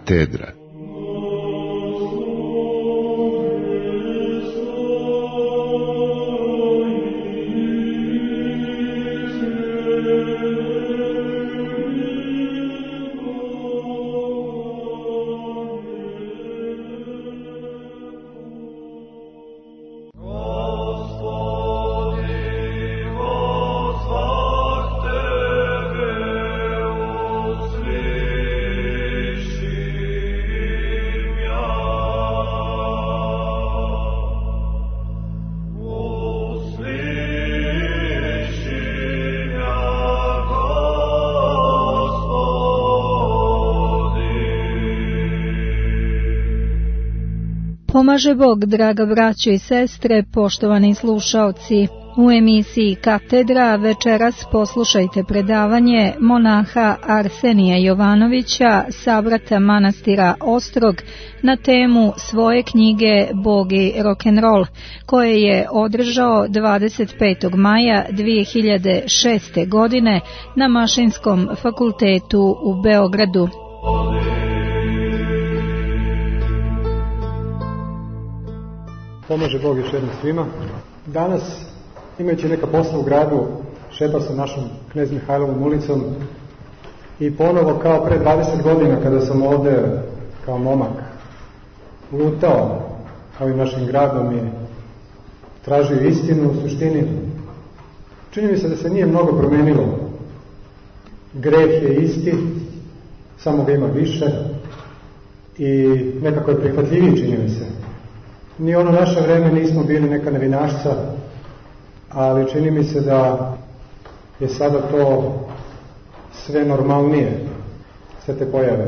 Katedra. Pomaže Bog, draga braćo i sestre, poštovani slušaoci. U emisiji Katedra večeras poslušajte predavanje monaha Arsenija Jovanovića, sabrata manastira Ostrog, na temu svoje knjige Bog i rock'n'roll, koje je održao 25. maja 2006. godine na Mašinskom fakultetu u Beogradu. Pomaže Bog još jednom svima. Danas, imajući neka posla u gradu, šetao sam našom Knez Mihajlovom ulicom i ponovo kao pre 20 godina kada sam ovde kao momak lutao ovim našim gradom i tražio istinu u suštini, čini mi se da se nije mnogo promenilo. Greh je isti, samo ga ima više i nekako je prihvatljiviji, čini mi se. Ni ono naše vreme nismo bili neka nevinašca, ali čini mi se da je sada to sve normalnije, sve te pojave.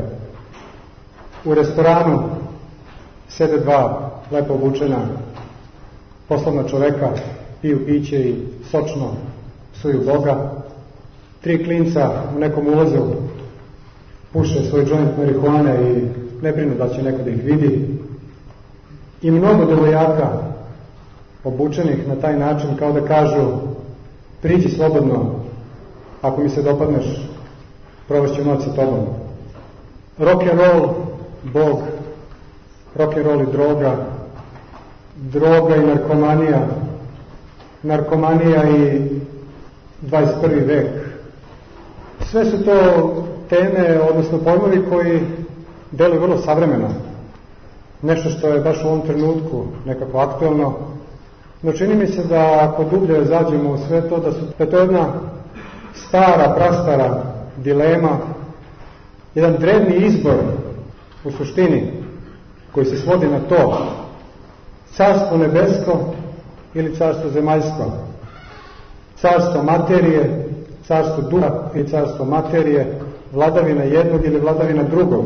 U restoranu sede dva lepo obučena poslovna čoveka, piju piće i sočno psuju Boga. Tri klinca u nekom ulazu puše svoj džoint marihuane i ne brinu da će neko da ih vidi. I mnogo devojaka obučenih na taj način, kao da kažu: priđi slobodno, ako mi se dopadneš, provešću noć sa tobom. Rock'n'roll, Bog, rock'n'roll i droga, droga i narkomanija, narkomanija i 21. vek. Sve su to teme, odnosno pojmovi koji deluju vrlo savremeno. Nešto što je baš u ovom trenutku nekako aktuelno, no čini mi se da ako dublje zađemo u sve to, da je to jedna stara, prastara dilema, jedan drevni izbor u suštini koji se svodi na to: carstvo nebesko ili carstvo zemaljsko, carstvo materije, carstvo duha ili carstvo materije, vladavina jednog ili vladavina drugog.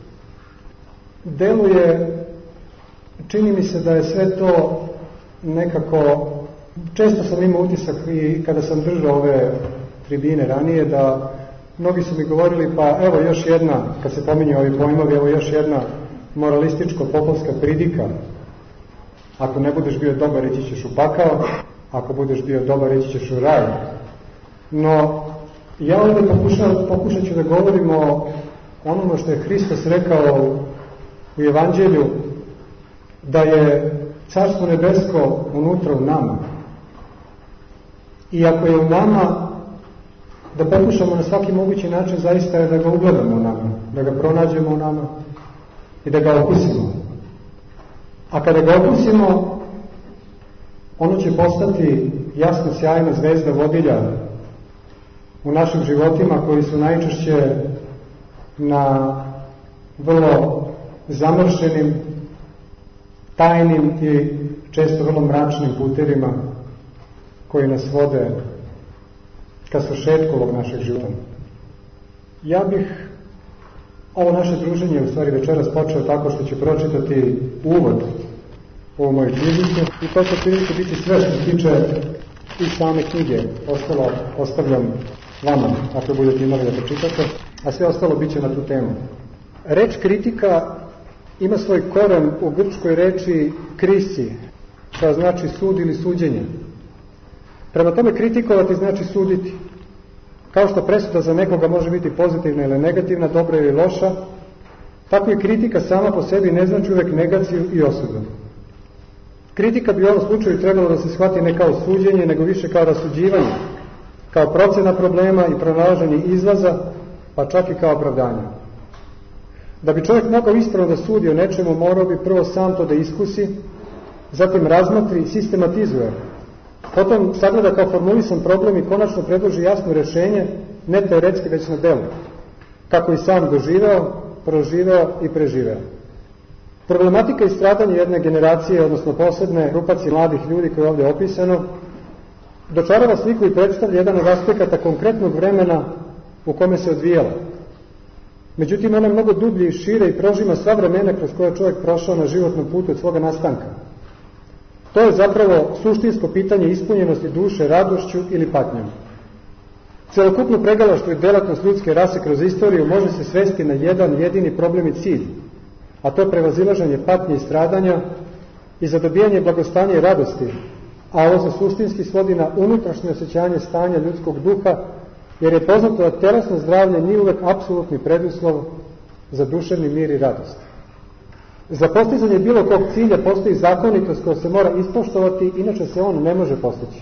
Deluje, čini mi se da je sve to nekako, često sam imao utisak i kada sam držao ove tribine ranije, da mnogi su mi govorili: pa evo još jedna, kad se pominju ovi pojmovi, evo još jedna moralističko-popovska pridika: ako ne budeš bio dobar, ići ćeš u pakao, ako budeš bio dobar, ići ćeš u raj. No, ja ovdje pokušat ću da govorim o onome što je Hristos rekao u Evanđelju, da je carstvo nebesko unutra u nama. I ako je u nama, da pokušamo na svaki mogući način zaista da ga ugledamo u nama, da ga pronađemo u nama i da ga okusimo. A kada ga okusimo, ono će postati jasna, sjajna zvezda vodilja u našim životima, koji su najčešće na vrlo zamršenim, tajnim i često vrlo mračnim putevima koji nas vode ka svršetku ovog našeg života. Ja bih ovo naše druženje u stvari večeras počeo tako što ću pročitati uvod u ovu moju knjižicu i to će prilike biti sve što se tiče i same knjige. Ostalo ostavljam vama, ako budete imali da pročitate, a sve ostalo bit će na tu temu. Reč kritika ima svoj koren u grčkoj reči krisi, koja znači sud ili suđenje. Prema tome, kritikovati znači suditi. Kao što presuda za nekoga može biti pozitivna ili negativna, dobra ili loša, Tako i kritika sama po sebi ne znači uvek negaciju i osudu. Kritika bi u ovom slučaju trebalo da se shvati ne kao suđenje, nego više kao rasuđivanje, kao procena problema i pronalaženje izlaza, pa čak i kao opravdanje. Da bi čovjek mogao ispravno da sudi o nečemu, morao bi prvo sam to da iskusi, zatim razmatri i sistematizuje, potom sagleda kao formulisan problem i konačno predloži jasno rešenje, ne teoretski već na delu, kako i sam doživeo, proživeo i preživeo. Problematika i stradanje jedne generacije, odnosno posebne grupacije mladih ljudi koje je ovdje opisano, dočarava sliku i predstavlja jedan od aspekata konkretnog vremena u kome se odvijala. Međutim, ona je mnogo dublje i šire i prožima sva vremena kroz koje je čovjek prošao na životnom putu od svoga nastanka. To je zapravo suštinsko pitanje ispunjenosti duše radošću ili patnjom. Celokupno pregalaštvo i delatnost ljudske rase kroz istoriju može se svesti na jedan jedini problem i cilj, a to je prevazilaženje patnje i stradanja i zadobijanje blagostanja i radosti, a ovo se suštinski svodi na unutrašnje osjećanje stanja ljudskog duha, jer je poznato da telesno zdravlje nije uvek apsolutni preduslov za duševni mir i radost. Za postizanje bilo kog cilja postoji zakonitost koja se mora ispoštovati, inače se on ne može postići.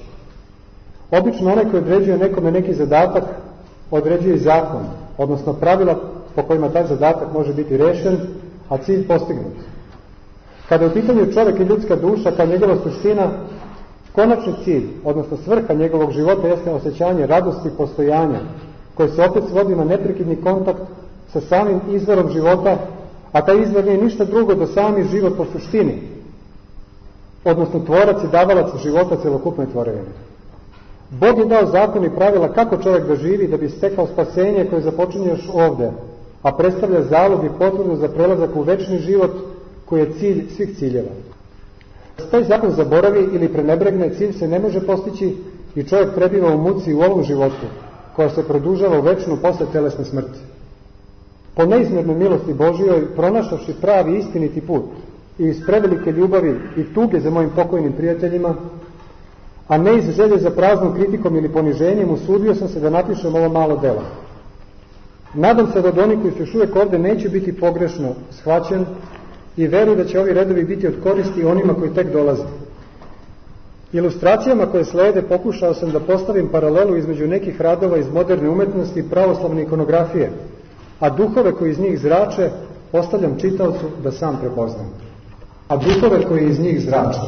Obično onaj koji određuje nekome neki zadatak, određuje i zakon, odnosno pravila po kojima taj zadatak može biti rešen, a cilj postignut. Kada je u pitanju čovjek i ljudska duša, kao njegova suština, konačni cilj, odnosno svrha njegovog života jeste osjećanje radosti i postojanja, koje se opet svodi na neprekidni kontakt sa samim izvorom života, a taj izvor nije ništa drugo do sami život po suštini, odnosno tvorac i davalac života celokupnoj tvorevini. Bog je dao zakon i pravila kako čovjek da živi da bi stekao spasenje koje započinje još ovde, a predstavlja zalog i potvrdu za prelazak u večni život koji je cilj svih ciljeva. Taj zakon zaboravi ili prenebregne, cilj se ne može postići i čovjek prebiva u muci u ovom životu, koja se produžava u večnu posle telesne smrti. Po neizmjernoj milosti Božijoj, pronašavši pravi istiniti put i iz prevelike ljubavi i tuge za mojim pokojnim prijateljima, a ne iz želje za praznom kritikom ili poniženjem, usudio sam se da napišem ovo malo delo. Nadam se da od onih koji su još uvijek ovde neće biti pogrešno shvaćen i veruju da će ovi redovi biti od koristi onima koji tek dolaze. Ilustracijama koje slede pokušao sam da postavim paralelu između nekih radova iz moderne umetnosti i pravoslavne ikonografije, a duhove koji iz njih zrače ostavljam čitaocu da sam prepoznam. A duhove koji iz njih zrače,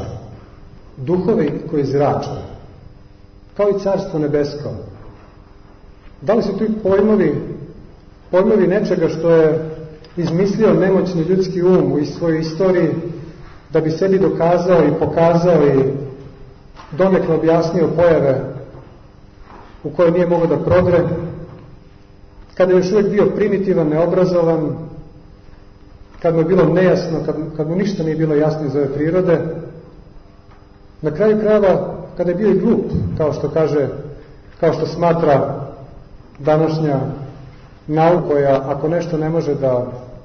duhovi koji zrače, kao i carstvo nebesko, da li su tu pojmovi nečega što je izmislio nemoćni ljudski um u svojoj istoriji da bi sebi dokazao i pokazao i donekle objasnio pojave u koje nije mogao da prodre, kada je još uvijek bio primitivan, neobrazovan, kad mu je bilo nejasno, kad mu ništa nije bilo jasno iz ove prirode, na kraju krajeva kada je bio i glup, kao što smatra današnja nauka, koja ako nešto ne može da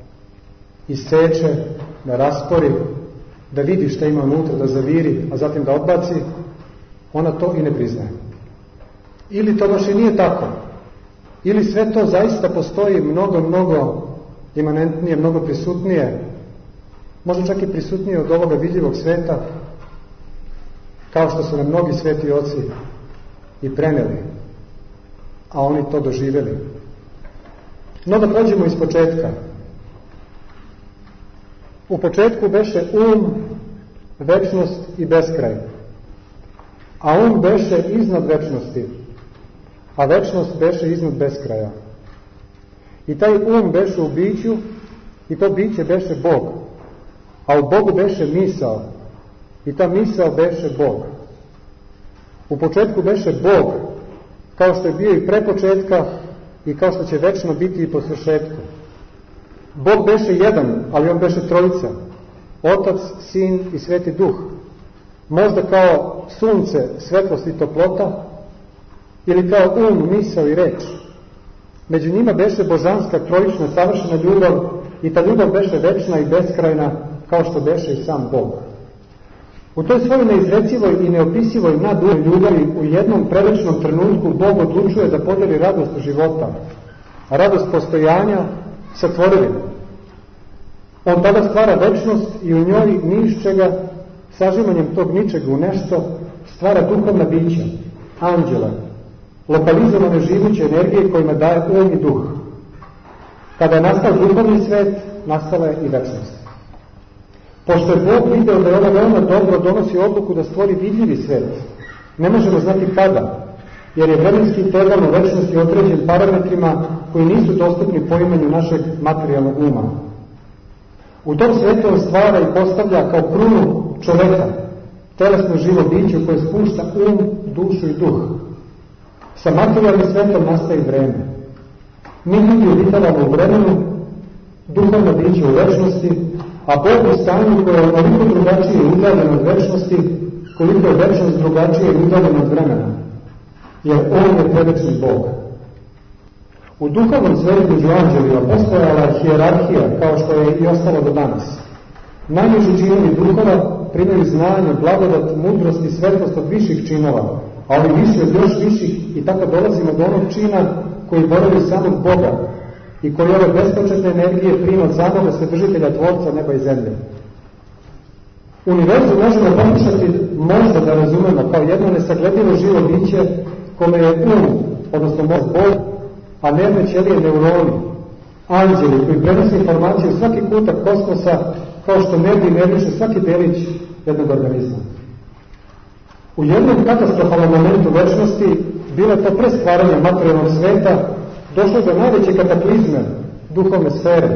iseče, da raspori, da vidi šta ima unutra, da zaviri, a zatim da odbaci, ona to i ne priznaje. Ili to baš i nije tako. Ili sve to zaista postoji mnogo imanentnije, mnogo prisutnije, možda čak i prisutnije od ovoga vidljivog sveta, kao što su nam mnogi sveti oci i preneli, a oni to doživjeli. No da prođemo iz početka. U početku beše večnost i beskraj, a beše iznad večnosti, a večnost beše iznad beskraja. I taj beše u biću, i to biće beše Bog, a u Bogu beše misao, i ta misao beše Bog. U početku beše Bog, kao što je bio i pre početka i kao što će večno biti i po svršetku. Bog beše jedan, ali on beše trojica, Otac, Sin i Sveti Duh, možda kao sunce, svetlost i toplota, ili kao misao i reč. Među njima beše božanska, trojična, savršena ljubav, i ta ljubav beše večna i beskrajna, kao što beše i sam Bog. U toj svojoj neizrecivoj i neopisivoj naduvoj ljubavi u jednom prevečnom trenutku Bog odlučuje da podeli radost života, radost postojanja sa tvorevinom. On tada stvara večnost i u njoj ni iz čega, sažimanjem tog ničega u nešto, stvara duhovna bića, anđela, lokalizovane živuće energije kojima daje um i duh. Kada je nastao duhovni svet, nastala je i večnost. Pošto je Bog video da je ono veoma dobro, donosi odluku da stvori vidljivi svet. Ne možemo znati kada, jer je vremenski integral u večnosti određen parametrima koji nisu dostupni poimanju našeg materijalnog uma. U tom svetu on stvara i postavlja kao krunu čoveka, telesno živo biće u koje spušta um, dušu i duh. Sa materijalnim svetom nastaje vreme. Mi ljudi obitavamo u vremenu, duhovno biće u večnosti, a Bog u stanju koje je onoliko drugačije udaljeno od večnosti, koliko je večnost drugačije udaljeno od vremena, jer on je predvečni Bog. U duhovnom svetu među anđelima postojala hijerarhija, kao što je i ostalo do danas. Najniži činovi duhova primaju znanje, blagodat, mudrost i svetlost od viših činova, a ovi viši od još viših, i tako dolazimo do onog čina koji boravi samog Boga i koji ove bespočetne energije prima od samoga Svedržitelja Tvorca neba i zemlje. Univerzum možemo pokušati možda da razumemo kao jedno nesagledivo živo biće kome je odnosno mozg Bog, a nervne ćelije neuroni, anđeli koji prenose informacije u svaki kutak kosmosa, kao što nervi nervišu svaki delić jednog organizma. U jednom katastrofalnom momentu večnosti, bilo to pre stvaranja materijalnog sveta, došlo do najveće kataklizme duhovne sfere.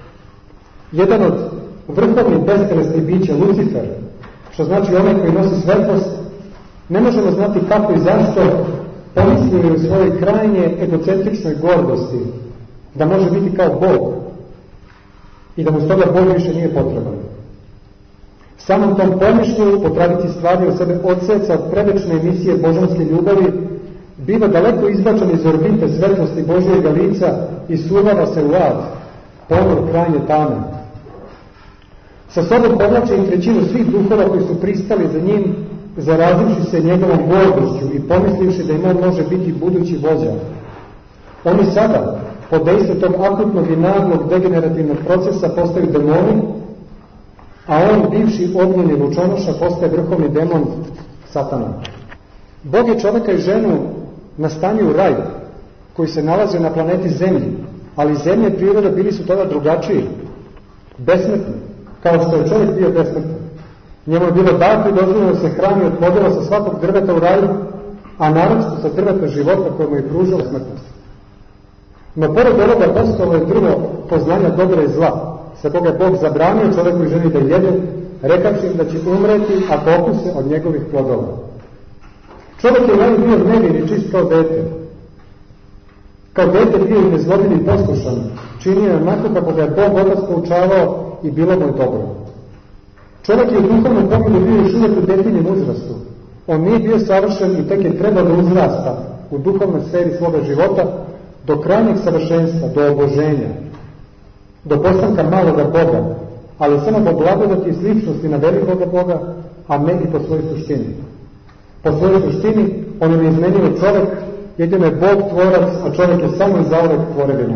Jedan od vrhovnih bestelesnih bića, Lucifer, što znači onaj koji nosi svetlost, ne možemo znati kako i zašto pomislio u svojoj krajnje egocentričnoj gordosti da može biti kao Bog i da mu stoga Bog više nije potreban. Samom tom pomišlju, po tradiciji stvari od sebe odseca od predečne emisije božanske ljubavi, biva daleko izbačen iz orbite svetlosti Božjega lica i survava se u ad, ponor krajnje tame. Sa sobom povlače i trećinu svih duhova koji su pristali za njim, zarazivši se njegovom gordošću i pomislivši da im on može biti budući vođa. Oni sada, pod dejstvom tog akutnog i naglog degenerativnog procesa, postaju demoni, a on, bivši ognjeni lučonoša, postaje vrhovni demon Satana. Bog je čoveka i ženu nastanio u raju, koji se nalaze na planeti Zemlji, ali zemlje i priroda bili su tada drugačiji, besmrtni, kao što je čovjek bio besmrtni. Njemu je bilo dato i dozvoljeno da se hrani od plodova sa svakog drveta u raju, a naročito sa drveta života koje mu je pružalo smrtnost. No pored ovoga postojalo je drvo poznanja dobra i zla, sa koga je Bog zabranio čovjeku i ženi da jedu, rekavši im da će umreti ako okuse od njegovih plodova. Čovjek je raju bio nevin i čist kao dete. Kao dete bio i nezlobljen i poslušan, činio onako kako ga je Bog otac poučavao i bilo mu je dobro. Čovjek je u duhovnom pogledu bio još uvijek u detinjem uzrastu. On nije bio savršen i tek je trebao da uzrasta u duhovnoj sferi svoga života do krajnjeg savršenstva, do oboženja, do postanka maloga Boga, ali samo po blagodati i sličnosti na velikoga Boga, a ne i po svojoj suštini. Po svojoj suštini on je izmenio čovjek, jedino je Bog tvorac, a čovjek je samo i zauvek tvorevina.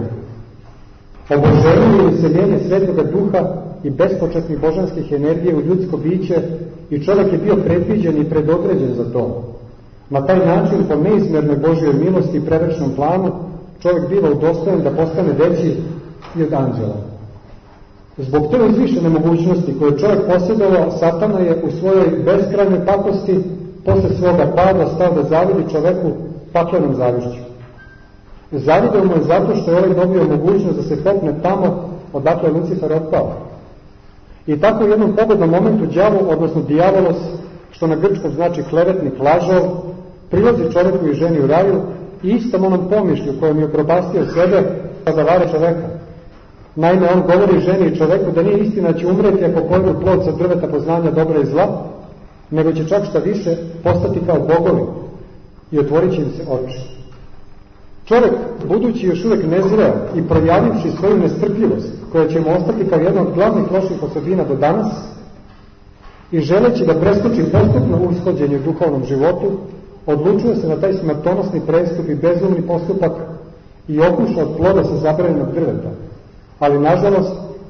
Oboženje i useljenje Svetoga Duha i bespočetnih božanskih energije u ljudsko biće i čovjek je bio predviđen i predodređen za to. Na taj način, po neizmjernoj Božjoj milosti i prevečnom planu, čovjek biva udostojen da postane veći i od anđela. Zbog te uzvišene mogućnosti koje čovjek posjedovao, Satana je u svojoj beskrajnoj pakosti posle svoga pada stao da zavidi čoveku paklenom zavišću. Zavideo mu je zato što je ovaj dobio mogućnost da se popne tamo odakle Lucifer otpao. I tako u jednom pogodnom momentu đavo, odnosno dijavolos, što na grčkom znači klevetnik, lažov, prilazi čovjeku i ženi u raju i istom onom pomišlju kojom je propastio sebe pa zavara čoveka. Naime, on govori ženi i čoveku da nije istina će umreti ako pojedu plod sa drveta poznanja dobra i zla, nego će čak šta više postati kao bogovi i otvorit će im se oči. Čovjek, budući još uvijek nezreo i projavivši svoju nestrpljivost, koja će mu ostati kao jedna od glavnih loših osobina do danas, i želeći da preskoči postupno ushođenje u duhovnom životu, odlučuje se na taj smrtonosni prestup i bezumni postupak i okuša od ploda sa zabranjenog drveta. Ali, nažalost,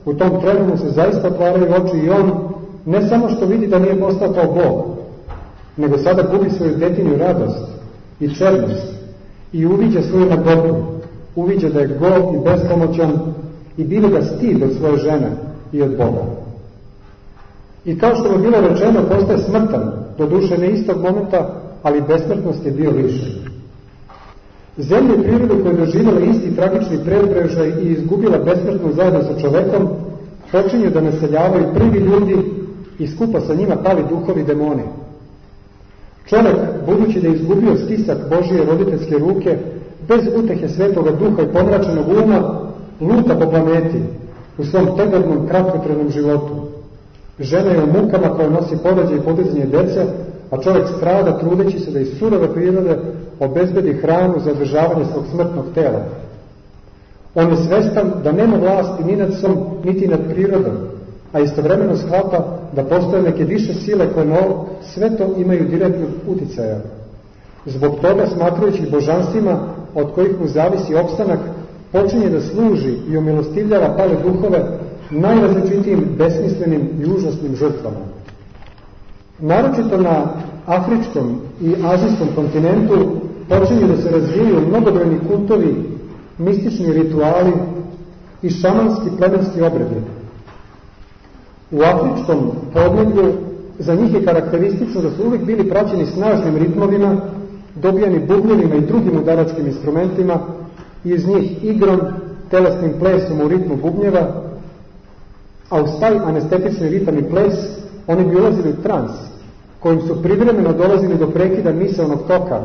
U tom trenu mu se zaista otvaraju oči i on ne samo što vidi da nije postao kao Bog, nego sada gubi svoju detinju radost i černost i uviđa svoju nagodu, uviđa da je gol i bespomoćan i bili ga stid od svoje žene i od Boga. I kao što mu bilo rečeno, postaje smrtan, doduše ne istog momenta, ali besmrtnost je bio lišen. Zemlju i prirodu koja je doživjela isti tragični preobražaj i izgubila besmrtnost zajedno sa čovekom, počinju da naseljavaju prvi ljudi i skupa sa njima pali duhovi demoni. Čovek, budući da je izgubio stisak Božije roditeljske ruke, bez utehe Svetoga Duha i pomračenog uma, luta po planeti u svom tegobnom kratkotrenom životu. Žena je u mukama koja nosi porađaj i podizanje dece, a čovjek strada trudeći se da iz surove prirode obezbedi hranu za održavanje svog smrtnog tela. On je svestan da nema vlasti ni nad sobom, niti nad prirodom, a istovremeno shvata da postoje neke više sile koje na sve to imaju direktnog uticaja. Zbog toga, smatrajući ih božanstvima od kojih mu zavisi opstanak, počinje da služi i omilostivljava pale duhove najrazličitijim besmislenim i užasnim žrtvama. Naročito na afričkom i azijskom kontinentu počinju da se razvijaju mnogobrojni kultovi, mistični rituali i šamanski plemenski obredi. U afričkom podneblju za njih je karakteristično da su uvijek bili praćeni snažnim ritmovima, dobijani bubnjevima i drugim udaračkim instrumentima i iz njih igrom, telesnim plesom u ritmu bubnjeva, a uz taj anestetični ritam i ples oni bi ulazili u trans, kojim su privremeno dolazili do prekida misaonog toka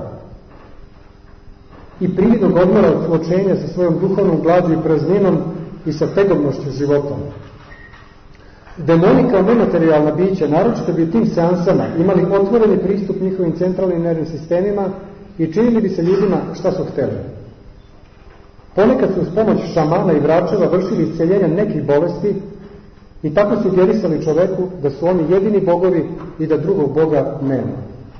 i prividnog odmora od suočenja sa svojom duhovnom glađu i prazninom i sa tegobnošću života. Demoni kao nematerijalna bića, naročito bi u tim seansama imali otvoreni pristup njihovim centralnim nervnim sistemima i činili bi se ljudima šta su hteli. Ponekad su uz pomoć šamana i vračeva vršili isceljenja nekih bolesti i tako sugerisali čoveku da su oni jedini bogovi i da drugog Boga nema.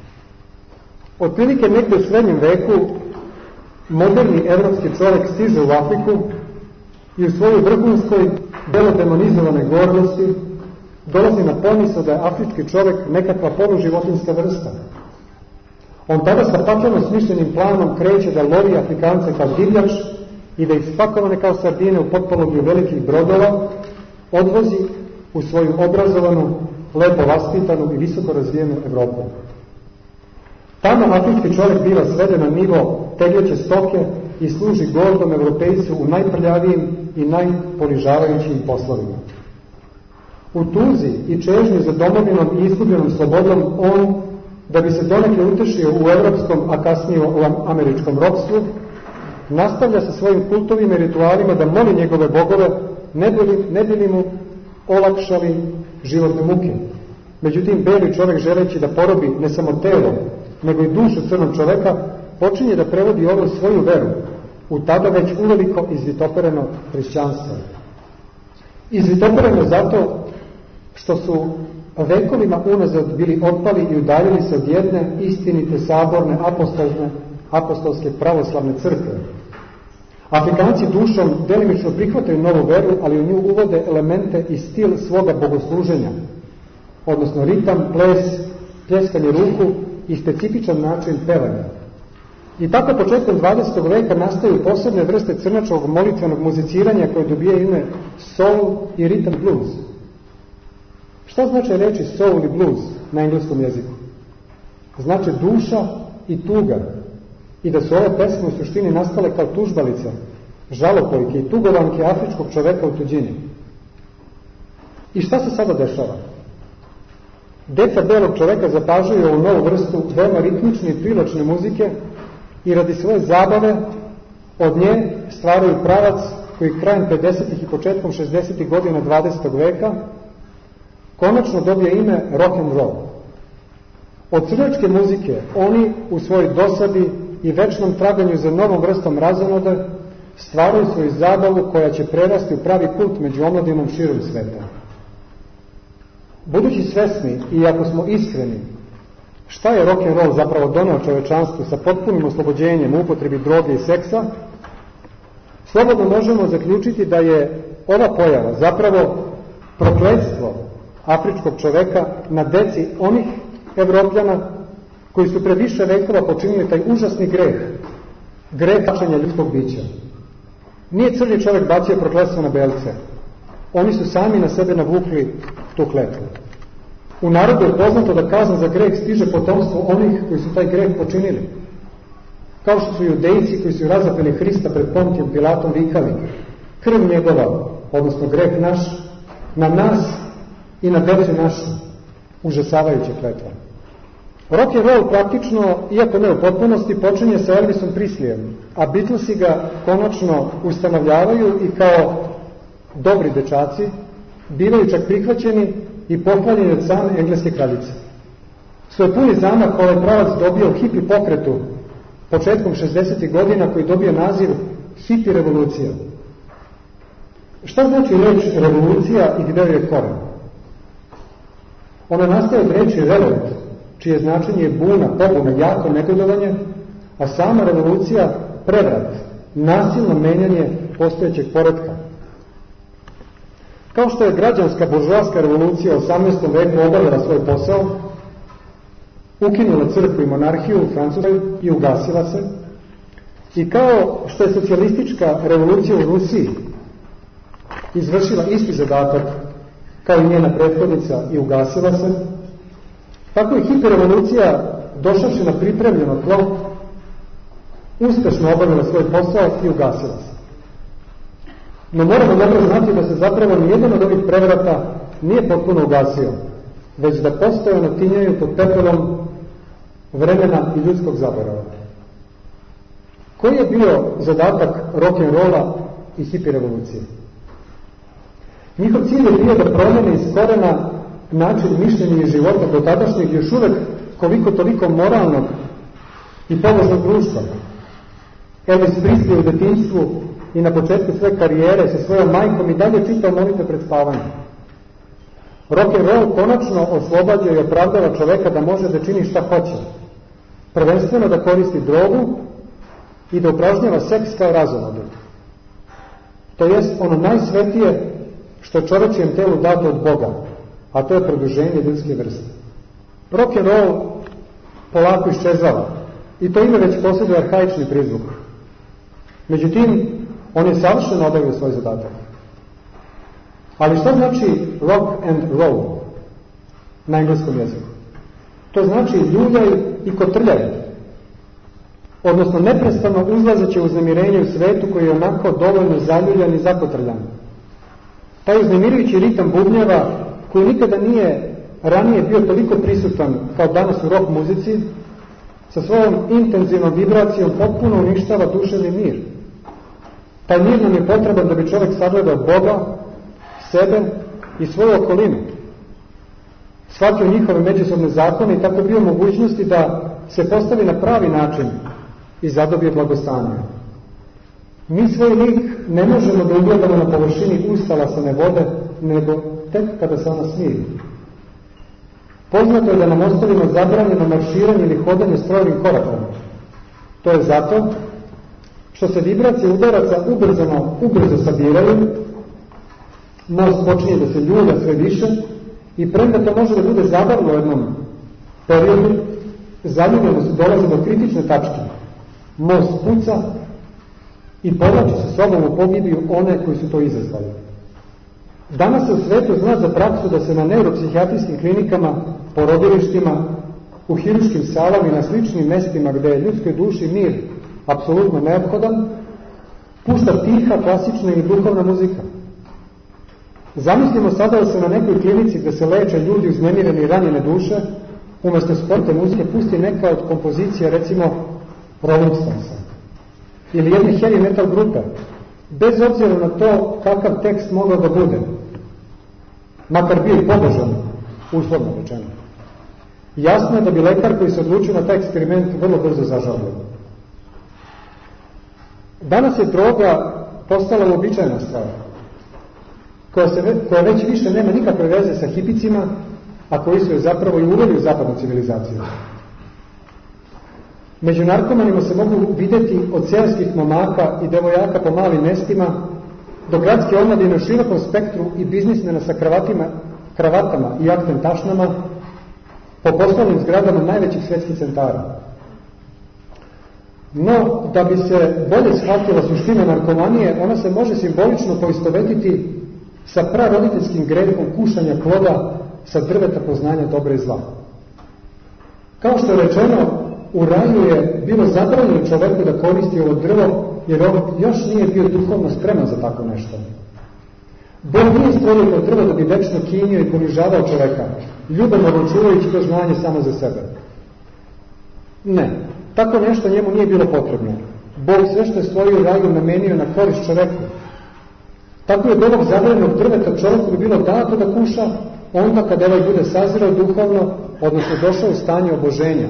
Otprilike negde u srednjem veku moderni evropski čovek stiže u Afriku i u svojoj vrhunskoj demodemonizovanoj gordosti dolazi na pomisao da je afrički čovek nekakva poluživotinjska vrsta. On tada sa pakleno smišljenim planom kreće da lovi Afrikance kao divljač i da ih spakovane kao sardine u potpologu velikih brodova odvozi u svoju obrazovanu, lepo vaspitanu i visoko razvijenu Evropu. Tamo afrički čovjek biva sveden na nivo tegljeće stoke i služi gordom Evropejcu u najprljavijim i najponižavajućim poslovima. U tuzi i čežnji za domovinom i izgubljenom slobodom on, da bi se donekle utešio u evropskom, a kasnije u američkom ropstvu, nastavlja sa svojim kultovima i ritualima da moli njegove bogove, ne bi li mu olakšali životne muke. Međutim, beli čovjek, želeći da porobi ne samo telo, nego i dušu crnog čoveka, počinje da prevodi ovu svoju veru u tada već uveliko izvitopereno hrišćanstvo. Izvitopereno zato što su vekovima unazad bili otpali i udaljili se od jedne istinite saborne apostolske pravoslavne crkve. Afrikanci dušom delimično prihvataju novu veru, ali u nju uvode elemente i stil svoga bogosluženja, odnosno ritam, ples, pljeskanje ruku i specifičan način pevanja. I tako početkom 20. veka nastaju posebne vrste crnačkog molitvenog muziciranja koje dobije ime soul i rhythm blues. Šta znači reći soul i blues na engleskom jeziku? Znači duša i tuga. I da su ove pesme u suštini nastale kao tužbalice, žalopojke i tugovanke afričkog čoveka u tuđini. I šta se sada dešava? Deca belog čoveka zapažuju ovu novu vrstu veoma ritmične i privlačne muzike i radi svoje zabave od nje stvaraju pravac koji krajem 50. i početkom 60. godina 20. veka konačno dobije ime rock and roll. Od crnačke muzike oni u svojoj dosadi i večnom traganju za novom vrstom razonode stvaraju svoju zabavu koja će prerasti u pravi kult među omladinom širom sveta. Budući svesni i ako smo iskreni šta je rock and roll zapravo doneo čovečanstvu sa potpunim oslobođenjem u upotrebi droge i seksa, slobodno možemo zaključiti da je ova pojava zapravo prokletstvo afričkog čoveka na deci onih Evropljana koji su pre više vekova počinili taj užasni greh bačenja ljudskog bića. Nije crni čovek bacio prokletstvo na belce. Oni su sami na sebe navukli tu kletvu. U narodu je poznato da kazna za greh stiže potomstvo onih koji su taj greh počinili. Kao što su judejci koji su razapeli Hrista pred Pontijom Pilatom vikali: krv njegova, odnosno greh naš, na nas i na decu našu. Užasavajuća kletva. Rock and roll praktično, iako ne u potpunosti, počinje sa Elvisom Preslejem, a Beatlesi ga konačno ustanovljavaju i kao dobri dečaci bivaju čak prihvaćeni i pohvaljeni od same engleske kraljice. Svoj puni zamah ovaj pravac dobio u hipi pokretu početkom 60. godina koji dobio naziv hipi revolucija. Šta znači reč revolucija i gde je koren? Ona nastaje od reči revolt, čije značenje je buna, pobuna, jako negodovanje, a sama revolucija prevrat, nasilno menjanje postojećeg poretka. Kao što je građanska buržoaska revolucija u 18. veku obavila svoj posao, ukinula crkvu i monarhiju u Francuskoj i ugasila se, i kao što je socijalistička revolucija u Rusiji izvršila isti zadatak kao i njena prethodnica i ugasila se, tako je hiperrevolucija, došavši na pripremljeno tlo, uspešno obavila svoj posao i ugasila se. No moramo dobro znati da se zapravo nijedan od ovih prevrata nije potpuno ugasio, već da postojano tinjaju pod pepelom vremena i ljudskog zaborava. Koji je bio zadatak rock'n'rolla i hippie-revolucije? Njihov cilj je bio da promene iz korena način mišljenja i života do tadašnjeg još uvek koliko toliko moralnog i pobožnog društva. Elvis Presley u detinjstvu i na početku svoje karijere sa svojom majkom i dalje čitao molitve pred spavanjem. Rock'n'roll konačno oslobađa i opravdava čoveka da može da čini šta hoće. Prvenstveno da koristi drogu i da upražnjava seks kao razonodu. To jest ono najsvetije što je čovečijem telu dato od Boga, a to je produženje ljudske vrste. Rock'n'roll polako iščezava i to ime već posjeduje arhaični prizvuk. Međutim, on je savršeno obavio svoj zadatak. Ali šta znači rock and roll na engleskom jeziku? To znači ljuljaj i kotrljaj, odnosno neprestano uzlazeće uznemirenje u svetu koji je onako dovoljno zaljuljan i zakotrljan. Taj uznemirujući ritam bubnjeva, koji nikada nije ranije bio toliko prisutan kao danas u rock muzici, sa svojom intenzivnom vibracijom potpuno uništava duševni mir. Taj mir nam je potreban da bi čovjek sagledao Boga, sebe i svoju okolinu. Shvatio njihove međusobne zakone i tako bio mogućnosti da se postavi na pravi način i zadobije blagostanje. Mi svoj lik ne možemo da ugledamo na površini ustalasane vode, nego tek kada se ona smiri. Poznato je da nam ostavimo zabranjeno marširanje ili hodanje strojevim korakom. To je zato što se vibracije udaraca ubrzo sabiraju, most počinje da se ljulja sve više i premda to može da bude zabavno u jednom periodu, zaljubljeno se dolazi do kritične tačke. Most puca i povlači sa sobom u pogibiju one koji su to izazvali. Danas se u svetu zna za praksu da se na neuropsihijatrijskim klinikama, porodilištima, u hirurškim salama i na sličnim mestima gde je ljudskoj duši mir apsolutno neophodan, pušta tiha, klasična i duhovna muzika. Zamislimo sada da se na nekoj klinici gde se leče ljudi uznemireni i ranjene duše, umesto sporte muzike pusti neka od kompozicija, recimo Rolling Stonesa ili jedne heavy metal grupe, bez obzira na to kakav tekst mogao da bude, makar bio i pobožan, uslovno rečeno. Jasno je da bi lekar koji se odlučio na taj eksperiment vrlo brzo zažalio. Danas je droga postala uobičajena stvar, koja već više nema nikakve veze sa hipicima, a koji su je zapravo i uveli u zapadnu civilizaciju. Među narkomanima se mogu videti oceanskih momaka i devojaka po malim mestima, do gradske omladine u širokom spektru i biznismena sa kravatama i aktem tašnama po poslovnim zgradama najvećih svetskih centara. No, da bi se bolje shvatila suština narkomanije, ona se može simbolično poistovetiti sa praroditeljskim grehom kušanja ploda sa drveta poznanja dobra i zla. Kao što je rečeno, u raju je bilo zabranjeno čoveku da koristi ovo drvo, jer on još nije bio duhovno spreman za tako nešto. Bog nije stvorio to drvo da bi večno kinio i ponižavao čoveka, ljubomorno čuvajući to znanje samo za sebe. Ne, tako nešto njemu nije bilo potrebno. Bog sve što je stvorio u raju namenio na korist čoveku. Tako je Bog zabranjenog drveta čoveku bi bilo dato da kuša onda kada ovaj bude sazirao duhovno, odnosno došao u stanje oboženja.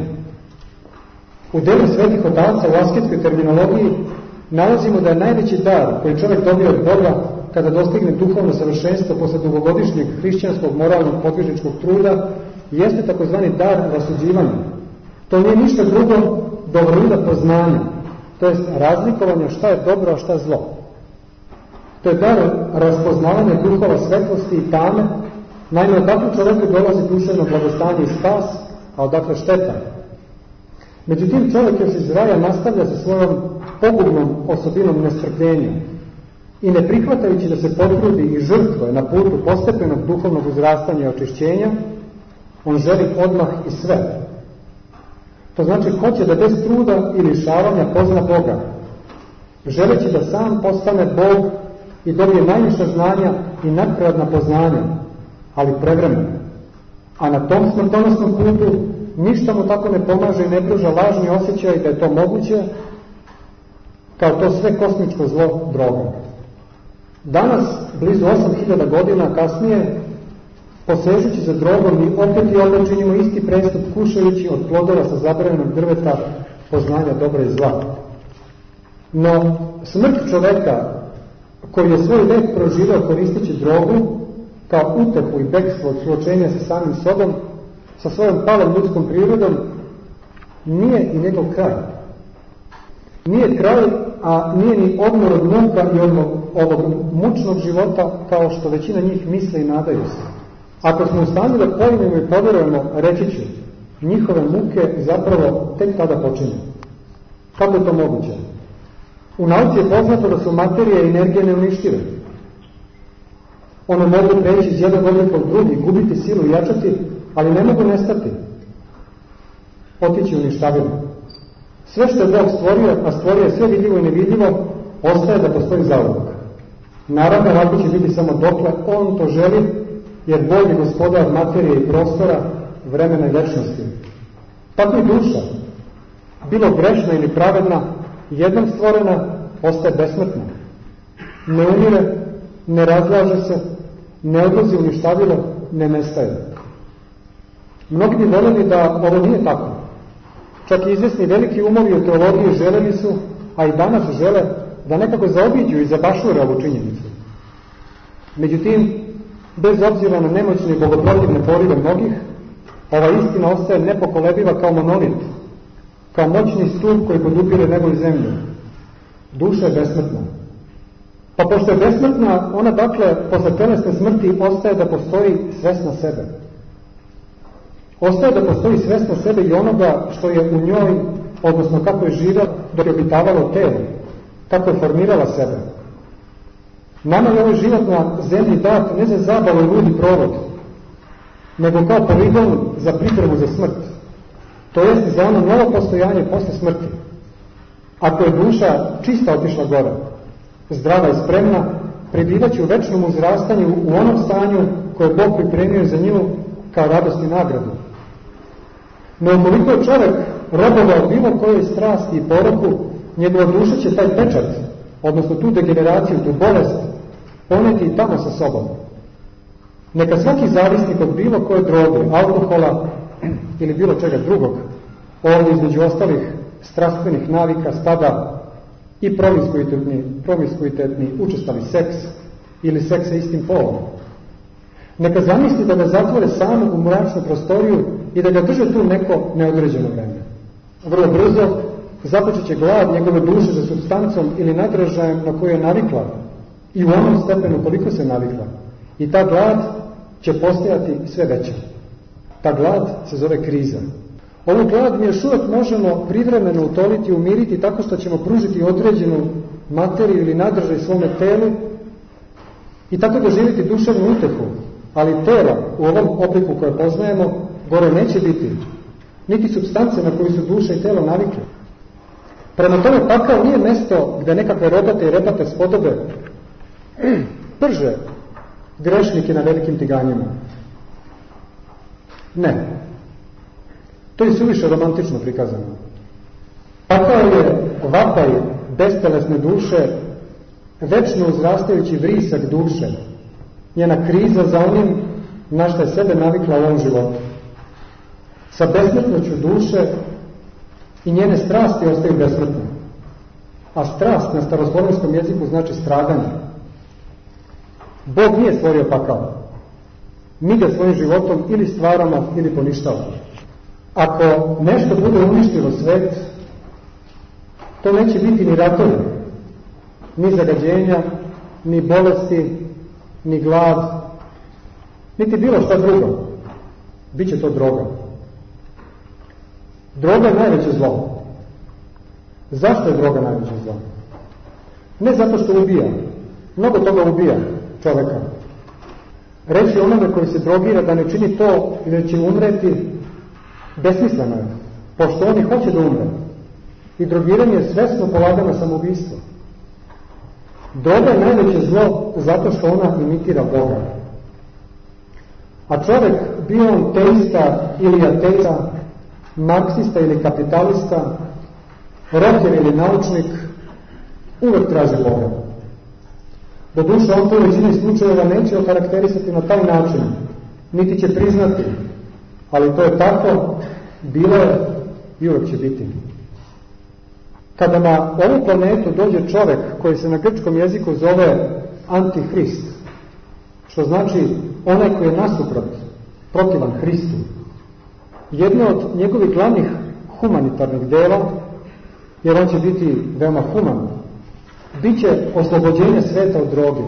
U delu svetih otaca u asketskoj terminologiji nalazimo da je najveći dar koji čovjek dobije od Boga kada dostigne duhovno savršenstvo posle dugogodišnjeg hrišćanskog moralnog podvižničkog truda jeste takozvani dar rasuđivanja. To nije ništa drugo do vrlina poznanja, to jest razlikovanja šta je dobro, a šta zlo. To je dar raspoznavanja duhova svetlosti i tame. Naime, odakle čovjeku dolazi duševno blagostanje i spas, a odakle šteta. Međutim, čovjek još iz raja nastavlja sa svojom pogubnom osobinom nestrpljenja i ne prihvatajući da se potrudi i žrtvuje na putu postepenog duhovnog uzrastanja i očišćenja, on želi odmah i sve. To znači hoće da bez truda i lišavanja pozna Boga, želeći da sam postane Bog i dobije najviša znanja i nadprirodna poznanja, ali prevremeno. A na tom smrtonosnom putu ništa mu tako ne pomaže i ne pruža lažni osjećaj da je to moguće, kao to sve kosmičko zlo droga. Danas, blizu 8000 godina kasnije, posežući za drogom mi opet i opet činimo isti prestup kušajući od plodova sa zabranjenog drveta poznanja dobra i zla. No, smrt čoveka koji je svoj vek proživao koristeći drogu kao utehu i bekstvo od suočenja sa samim sobom, sa svojom palom ljudskom prirodom, nije i njegov kraj. Nije kraj, a nije ni odmor od muka i ovog mučnog života kao što većina njih misle i nadaju se. Ako smo u stanju da pojmemo i poverujemo, reći ću, njihove muke zapravo tek tada počinju. Kako je to moguće? U nauci je poznato da su materija i energija neuništive. One mogu preći iz jednog oblika u drugi, gubiti silu i jačati, ali ne mogu nestati. Otići uništavilo. Sve što je Bog stvorio, a stvorio je sve vidljivo i nevidljivo, ostaje da postoji zauvek. Naravno, ovako će biti samo dokle on to želi, jer Bog je gospodar materije i prostora, vremena i večnosti. Tako i duša, bilo grešna ili pravedna, jednom stvorena, ostaje besmrtna. Ne umire, ne razlaže se, ne odlazi uništavilo, ne nestaje. Mnogi bi voljeli da ovo nije tako. Čak i izvesni veliki umovi u teologiji želeli su, a i danas žele, da nekako zaobiđu i zabašure ovu činjenicu. Međutim, bez obzira na nemoćne i bogoprotivne porive mnogih, ova istina ostaje nepokolebiva kao monolit, kao moćni stup koji podupire nebo i zemlju. Duša je besmrtna. Pa pošto je besmrtna, ona dakle, posle telesne smrti, ostaje da postoji svesna sebe. Ostaje da postoji svesna sebe i onoga što je u njoj, odnosno kako je živela dok je obitavalo telo, kako je formirala sebe. Nama je ovaj život na zemlji dat ne za zabavu i ludi provod, nego kao poligon za pripremu za smrt. To jest za ono novo postojanje posle smrti. Ako je duša čista otišla gore, zdrava i spremna, prebivaće u večnom uzrastanju u onom stanju koje Bog pripremio za nju kao radost i nagradu. No ukoliko je čovjek robovao bilo kojoj strasti i poroku, njegova duša će taj pečat, odnosno tu degeneraciju, tu bolest, poneti i tamo sa sobom. Neka svaki zavisnik od bilo koje droge, alkohola ili bilo čega drugog, ovdje između ostalih strastvenih navika spada i promiskuitetni učestali seks ili seks sa istim polom. Neka zamisli da ga zatvore samo u mračnu prostoriju i da ga drže tu neko neodređeno vreme. Vrlo brzo započet će glad njegove duše za supstancom ili nadražajem na koju je navikla I u onom stepenu koliko se navikla. I ta glad će postajati sve veća. Ta glad se zove kriza. Ovu glad mi još uvijek možemo privremeno utoliti, umiriti tako što ćemo pružiti određenu materiju ili nadržaj svome telu i tako doživjeti duševnu utehu. Ali tela u ovom obliku koje poznajemo gore neće biti. Niti supstance na koju su duša i telo navikli. Prema tome pakao nije mesto gdje nekakve robate i repate spodobe prže grešnike na velikim tiganjima. Ne. To je suviše romantično prikazano. Pakao je vapaj bestelesne duše, večno uzrastajući vrisak duše, njena kriza za onim na što je sebe navikla u ovom životu. Sa besmrtnoću duše i njene strasti ostaju besmrtne. A strast na staroslovenskom jeziku znači stradanje. Bog nije stvorio pakao. Mi ga svojim životom ili stvaramo ili poništavamo. Ako nešto bude uništilo svet, to neće biti ni ratovi, ni zagađenja, ni bolesti, ni glad, niti bilo šta drugo. Biće to droga. Droga je najveće zlo. Zašto je droga najveće zlo? Ne zato što ubija. Mnogo toga ubija čoveka. Reći onome koji se drogira da ne čini to i da će umreti, besmisleno je, pošto oni hoće da umre. I drogiranje je svesno polagano samoubistvo. Droga je najveće zlo zato što ona imitira Boga. A čovjek, bio on teista ili ateista, marksista ili kapitalista, rocker ili naučnik, uvek traži Boga. Doduše, on to u većini slučajeva neće okarakterisati na taj način, niti će priznati, ali to je tako, bilo je i uvek će biti. Kada na ovu planetu dođe čovjek koji se na grčkom jeziku zove Antihrist, što znači onaj koji je nasuprot, protivan Hristu, jedno od njegovih glavnih humanitarnih dela, jer on će biti veoma human, bit će oslobođenje sveta od droge.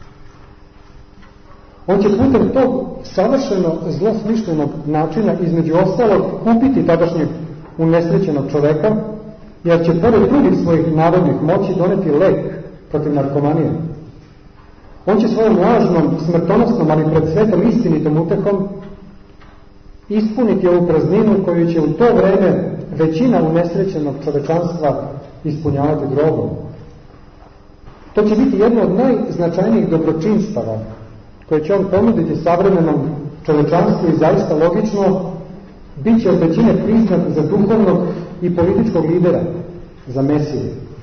On će putem tog savršeno zlosmišljenog načina između ostalog kupiti tadašnjeg unesrećenog čoveka, jer će pored drugih svojih narodnih moći doneti lek protiv narkomanije. On će svojom lažnom, smrtonosnom, ali pred svetom istinitom utehom ispuniti ovu prazninu koju će u to vreme većina unesrećenog čovečanstva ispunjavati drogom. To će biti jedno od najznačajnijih dobročinstava koje će on ponuditi savremenom čovečanstvu i zaista logično bit će od većine priznat za duhovnog i političkog lidera, za Mesiju.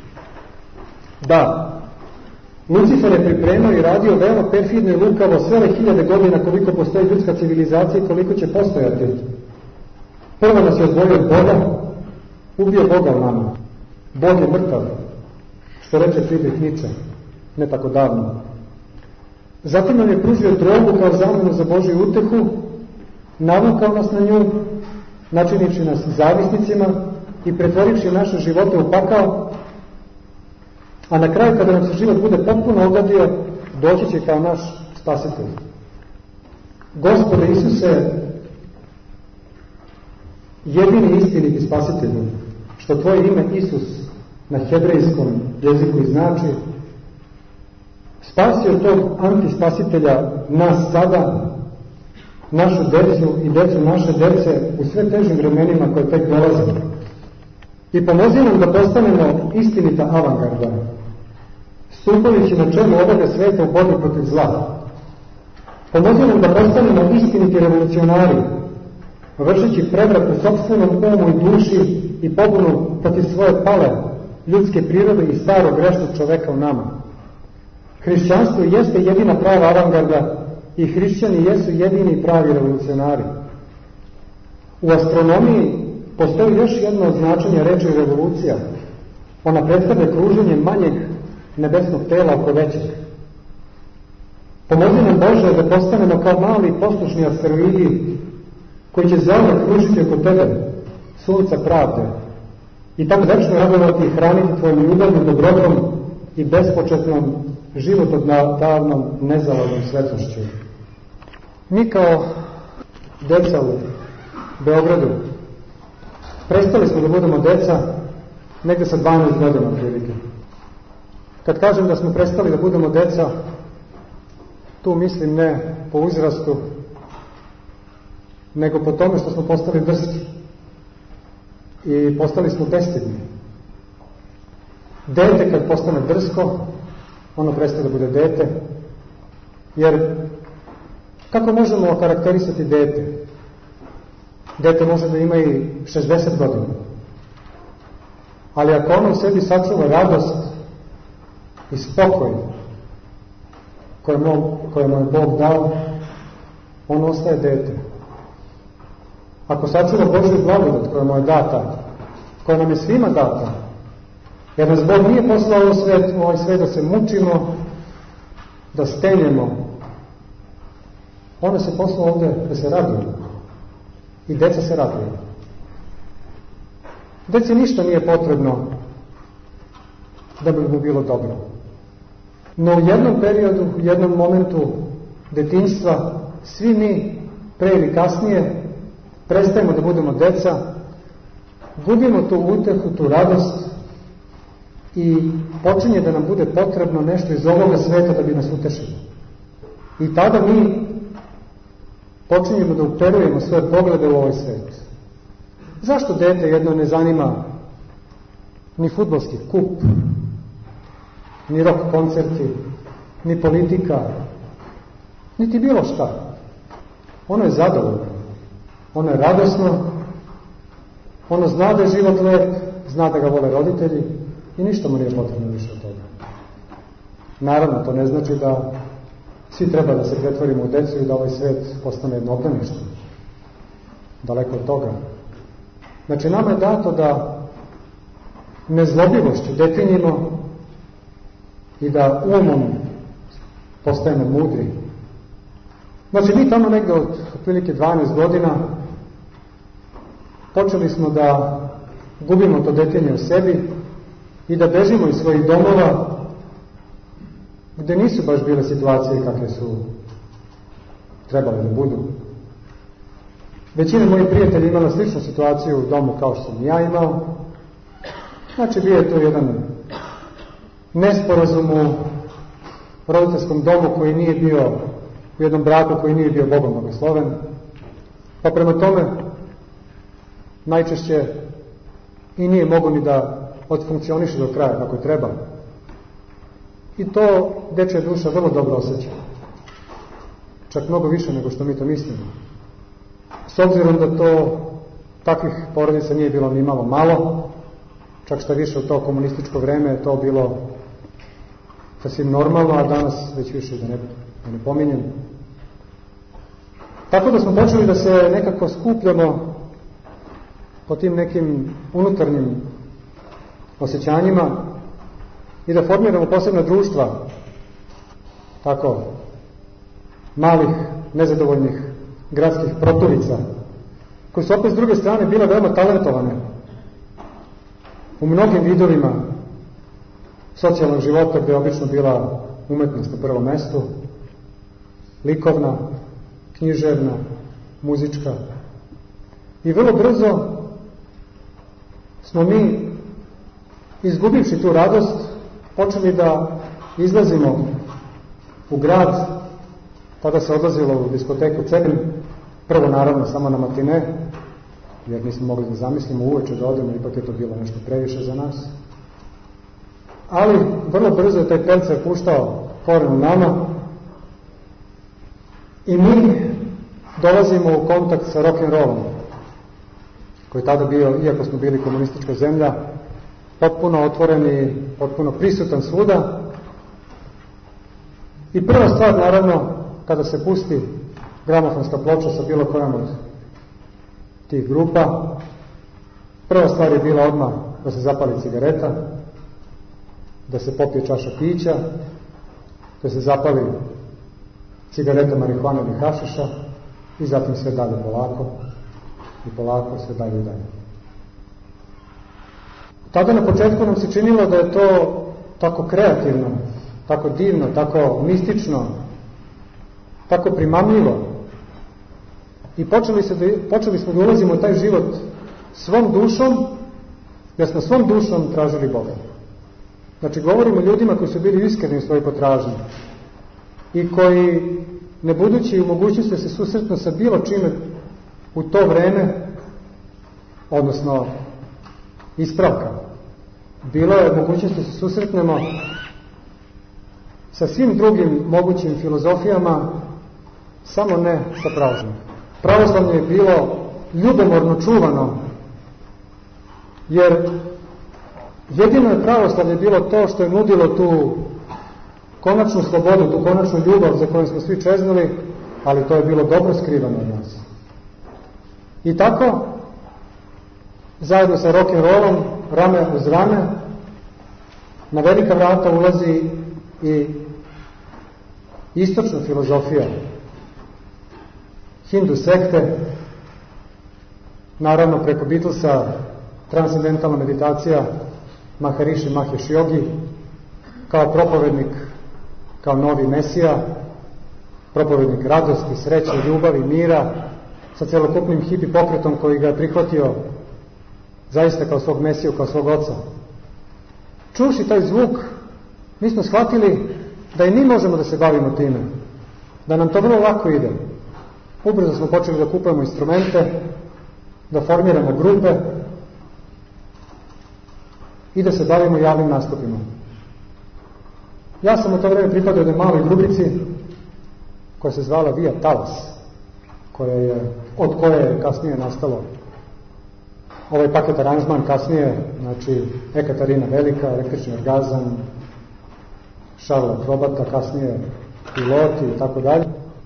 Da, Lucifer je pripremao i radio veoma perfidno i lukavo sve ove 1000 godina koliko postoji ljudska civilizacija i koliko će postojati. Prvo nas je odvojio od Boga, ubio Boga u nama. Bog je mrtav, što reče Friedrich Nietzsche, ne tako davno. Zatim nam je pružio drogu kao zamenu za Božju utehu, navukao nas na nju, načinivši nas zavisnicima i pretvorivši naše živote u pakao, a na kraju kada nam se život bude potpuno ogadio, doći će kao naš spasitelj. Gospode Isuse, jedini istiniti spasitelju, što tvoje ime Isus na hebrejskom jeziku i znači, spasio tog antispasitelja nas sada, našu decu i decu naše dece u sve težim vremenima koje tek dolaze. I pomozi nam da postanemo istinita avangarda, stupajući na čelu ovoga sveta u borbi protiv zla. Pomozi nam da postanemo istiniti revolucionari, vršeći prevrat u sopstvenom umu i duši i pobunu protiv svoje pale ljudske prirode i starog grešnog čoveka u nama. Hrišćanstvo jeste jedina prava avangarda i hrišćani jesu jedini pravi revolucionari. U astronomiji postoji još jedno značenje reči revolucija. Ona predstavlja kruženje manjeg nebesnog tela oko većeg. Pomozi nam Bože da postanemo kao mali poslušni asteroidi koji će zauvek kružiti oko tebe, sunca pravde, i tako večno radovati i hraniti tvojom ljubavnom dobrotom i bespočetnom život od davnom nezavodnom svetlošću. Mi kao deca u Beogradu prestali smo da budemo deca negde sa 12 godina otprilike. Kad kažem da smo prestali da budemo deca, tu mislim ne po uzrastu, nego po tome što smo postali drski i postali smo bestidni. Dete kad postane drsko, ono prestaje da bude dete, jer kako možemo okarakterisati dete? Dete može da ima i 60 godina, ali ako ono u sebi sačuva radost i spokoj koje mu je Bog dao, ono ostaje dete. Ako sačuva Božju blagodat koja mu je data, koja nam je svima data, jer nas Bog nije poslao u ovaj svet da se mučimo, da stenjemo, ono se poslao ovde da se raduje. I deca se raduju. Deci ništa nije potrebno da bi mu bilo dobro. No u jednom periodu, u jednom momentu detinjstva, svi mi pre ili kasnije prestajemo da budemo deca, gubimo tu utehu, tu radost i počinje da nam bude potrebno nešto iz ovoga sveta da bi nas utešilo. I tada mi počinjemo da uperujemo svoje poglede u ovaj svet. Zašto dete jedno ne zanima ni fudbalski kup, ni rock koncerti, ni politika, niti bilo šta? Ono je zadovoljno, ono je radosno, ono zna da je život lep, zna da ga vole roditelji i ništa mu nije potrebno više od toga. Naravno, to ne znači da svi treba da se pretvorimo u decu i da ovaj svet postane jedno obdanište. Daleko od toga. Znači, nama je dato da nezlobivošću detinjimo i da umom postajemo mudri. Znači, mi tamo negde od otprilike 12 godina počeli smo da gubimo to detinje u sebi i da bežimo iz svojih domova gde nisu baš bile situacije kakve su trebale da budu. Većina mojih prijatelja imala sličnu situaciju u domu kao što sam ja imao. Znači, bio je to jedan nesporazum u roditeljskom domu koji nije bio, u jednom braku koji nije bio Bogom blagosloven. Pa prema tome, najčešće i nije mogo ni da odfunkcioniše do kraja kako treba. I to dečja duša vrlo dobro osjeća. Čak mnogo više nego što mi to mislimo. S obzirom da to takvih porodica nije bilo ni malo, čak šta više u to komunističko vreme je to bilo sasvim normalno, a danas već više da ne pominjem. Tako da smo počeli da se nekako skupljamo po tim nekim unutarnjim osjećanjima i da formiramo posebna društva tako malih, nezadovoljnih gradskih protuvica, koji su opet s druge strane bile veoma talentovane u mnogim vidovima socijalnog života, gde je obično bila umetnost na prvom mestu, likovna, književna, muzička. I vrlo brzo smo mi, izgubivši tu radost, počeli da izlazimo u grad. Tada se odlazilo u diskoteku Cegin, prvo naravno samo na matine, jer nismo mogli da zamislimo uveče da odemo, ipak je to bilo nešto previše za nas. Ali vrlo brzo je taj pelcer puštao koren u nama i mi dolazimo u kontakt sa rock'n'rollom, koji je tada bio, iako smo bili komunistička zemlja, potpuno otvoren i potpuno prisutan svuda. I prva stvar, naravno, kada se pusti gramofonska ploča sa bilo kojom od tih grupa, prva stvar je bila odmah da se zapali cigareta, da se popije čaša pića, da se zapali cigareta marihuane ili hašiša i zatim sve dalje polako i polako, sve dalje i dalje. Tada na početku nam se činilo da je to tako kreativno tako divno, tako mistično, tako primamljivo. I počeli smo da ulazimo u taj život svom dušom, jer smo svom dušom tražili Boga. Znači, govorimo ljudima koji su bili iskreni u svojoj potražnji i koji, ne budući u mogućnosti da se susretnu sa bilo čime u to vreme, odnosno ispravka, bilo je mogućnosti da se susretnemo sa svim drugim mogućim filozofijama, samo ne sa pravoslavljem. Pravoslavlje je bilo ljubomorno čuvano, jer jedino je pravoslavlje bilo to što je nudilo tu konačnu slobodu, tu konačnu ljubav za koju smo svi čeznuli, ali to je bilo dobro skrivano od nas. I tako, zajedno sa rock'n'rollom, rame uz rame, na velika vrata ulazi i istočna filozofija, hindu sekte, naravno preko Beatlesa, transcendentalna meditacija, Maharishi Mahesh Yogi, kao propovednik, kao novi mesija, propovednik radosti, sreće, ljubavi, mira, sa celokupnim hipi pokretom koji ga je prihvatio zaista kao svog mesiju, kao svog oca. Čuši taj zvuk, mi smo shvatili da i mi možemo da se bavimo time, da nam to vrlo lako ide. Ubrzo smo počeli da kupujemo instrumente, da formiramo grupe i da se bavimo javnim nastupima. Ja sam u to vreme pripadao jednoj maloj grupici koja se zvala Via Talas, od koje je kasnije nastalo ovaj paket aranžman kasnije, znači Ekaterina Velika, Električni orgazam, Charlotte Robata, kasnije Piloti i tako dalje.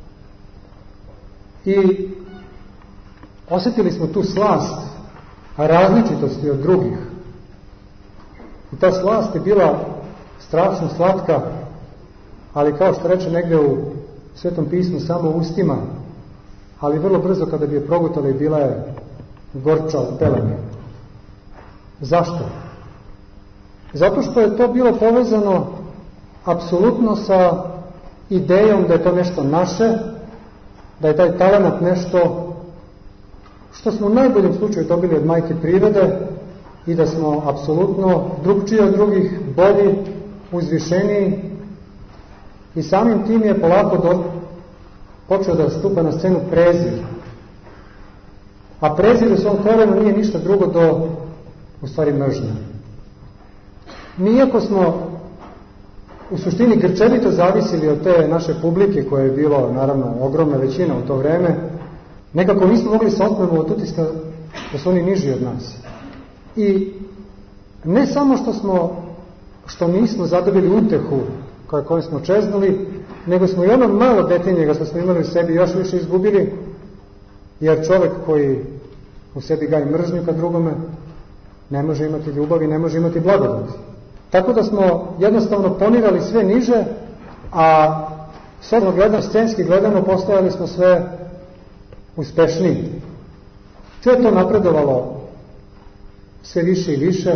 I osjetili smo tu slast različitosti od drugih. I ta slast je bila strašno slatka, ali kao što reče negde u Svetom pismu, samo u ustima, ali vrlo brzo kada bi je progutali bila je gorča od pelene. Zašto? Zato što je to bilo povezano apsolutno sa idejom da je to nešto naše, da je taj talenat nešto što smo u najboljem slučaju dobili od majke prirode i da smo apsolutno drugčiji od drugih, bolji, uzvišeniji, i samim tim je polako počeo da stupa na scenu prezir. A prezir u svom korenu nije ništa drugo do, u stvari, mržnja. Nijako smo u suštini grčevito zavisili od te naše publike, koja je bilo, naravno, ogromna većina u to vreme, nekako nismo mogli se otmemo od utiska da su oni niži od nas. I ne samo što nismo zadobili utehu koju smo čeznuli, nego smo i ono malo detinjega što smo imali u sebi još više izgubili, jer čovek koji u sebi gaji mržnju ka drugome ne može imati ljubav i ne može imati blagodati. Tako da smo jednostavno ponirali sve niže, a sobno gledano, scenski gledano, postojali smo sve uspešniji. Sve je to napredovalo sve više i više,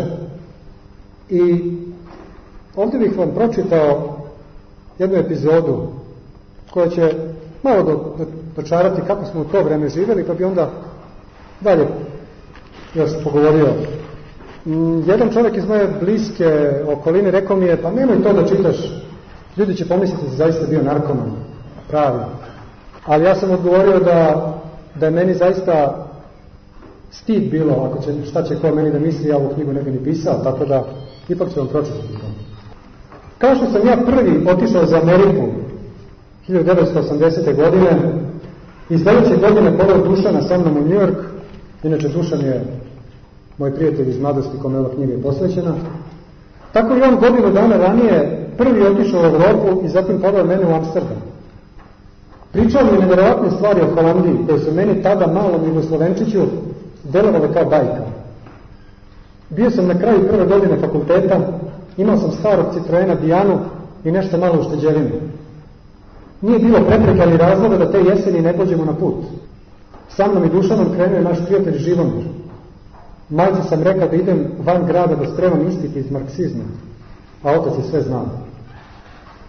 i ovdje bih vam pročitao jednu epizodu koja će malo dočarati kako smo u to vreme živjeli, pa bi onda dalje još pogovorio. Jedan čovjek iz moje bliske okoline rekao mi je, pa nemoj to da čitaš, ljudi će pomisliti da si zaista bio narkoman, pravi. Ali ja sam odgovorio da je meni zaista stid bilo, šta će ko meni da misli, ja ovu knjigu ne bi ni pisao, tako da ipak ću vam pročitati to. Kao što sam ja prvi otišao za Ameriku 1980. godine i sledeće godine poveo Dušana sa mnom u New York, inače Dušan je moj prijatelj iz mladosti kome ova knjiga je posvećena, tako i on godinu dana ranije prvi otišao u Evropu i zatim poveo mene u Amsterdam. Pričao mi nevjerovatne stvari o Holandiji, koje su meni tada malom Jugoslovenčiću delovale kao bajka. Bio sam na kraju prve godine fakulteta, imao sam starog Citroena Dijanu i nešto malo ušteđevine. Nije bilo prepreka ni razloga da te jeseni ne pođemo na put. Sa mnom i Dušanom krenuo je naš prijatelj Živomir. Majci sam rekao da idem van grada da spremam ispit iz marksizma, a otac je sve znao.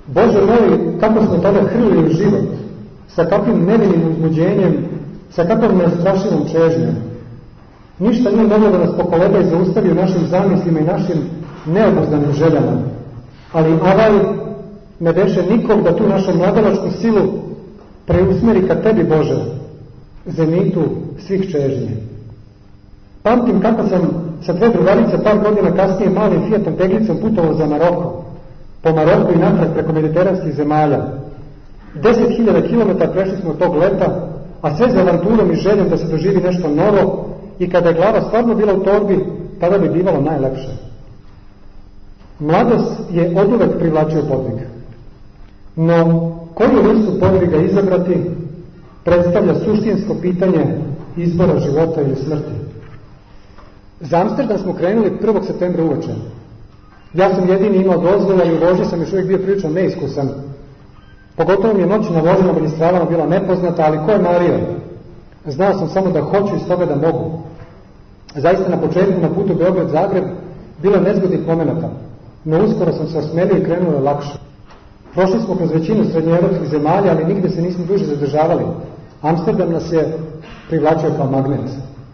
Bože moj, kako smo tada hrlili u život, sa kakvim nevinim uzbuđenjem, sa kakvom neustrašivom čežnjom. Ništa nije moglo da nas pokoleba i zaustavi u našim zamislima i našim neobuzdanim željama. Ali avaj ne beše nikog da tu našu mladalačku silu preusmeri ka tebi, Bože, zenitu svih čežnje. Pamtim kako sam sa 2 drugarice par godina kasnije malim Fiatom teglicom putovao za Maroko, po Maroku i natrag preko mediteranskih zemalja. 10.000 km prešli smo tog leta, a sve za avanturom i željom da se doživi nešto novo, i kada je glava stvarno bila u torbi, tada bi bivalo najlepše. Mladost je oduvek privlačio podvig. No, koju vrstu podviga izabrati predstavlja suštinsko pitanje izbora života ili smrti. Za Amsterdam smo krenuli 1. septembra uveče. Ja sam jedini imao dozvolu, ali u vožnji sam još uvijek bio prilično neiskusan. Pogotovo mi je noćna vožnja na magistralama bila nepoznata, ali ko je mario? Znao sam samo da hoću iz toga da mogu. Zaista na početku na putu Beograd-Zagreb bilo je nezgodnih momenata, no uskoro sam se osmelio i krenuo je lakše. Prošli smo kroz većinu srednjoevropskih zemalja, ali nigde se nismo duže zadržavali. Amsterdam nas je privlačio kao magnet.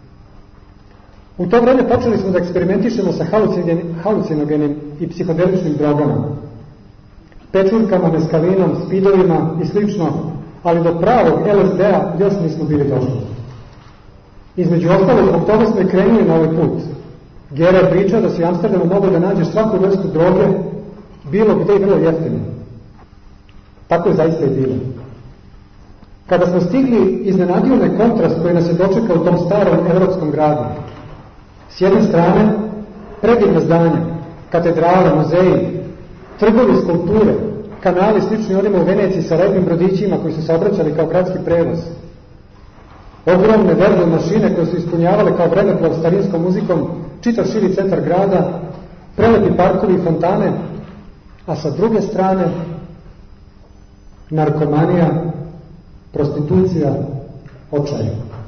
U to vreme počeli smo da eksperimentišemo sa halucinogenim i psihodeličnim drogama, pečurkama, meskalinom, spidovima i slično, ali do pravog LSD-a još nismo bili došli. Između ostalo, zbog toga smo i krenuli na ovaj put. Gerard priča da si u Amsterdamu mogao da nađeš svaku vrstu droge, bilo gde i vrlo jeftino. Tako je zaista i bilo. Kada smo stigli, iznenadio me kontrast koji nas je dočekao u tom starom evropskom gradu. S jedne strane, predivna zdanja, katedrale, muzeji, trgovi, skulpture, kanali slični onima u Veneciji sa rednim brodićima koji su se obraćali kao gradski prevoz. Ogromne verbe mašine koje su ispunjavale kao vremeplov starinskom muzikom čitav širi centar grada, prelepi parkovi i fontane, a sa druge strane narkomanija, prostitucija, očaj.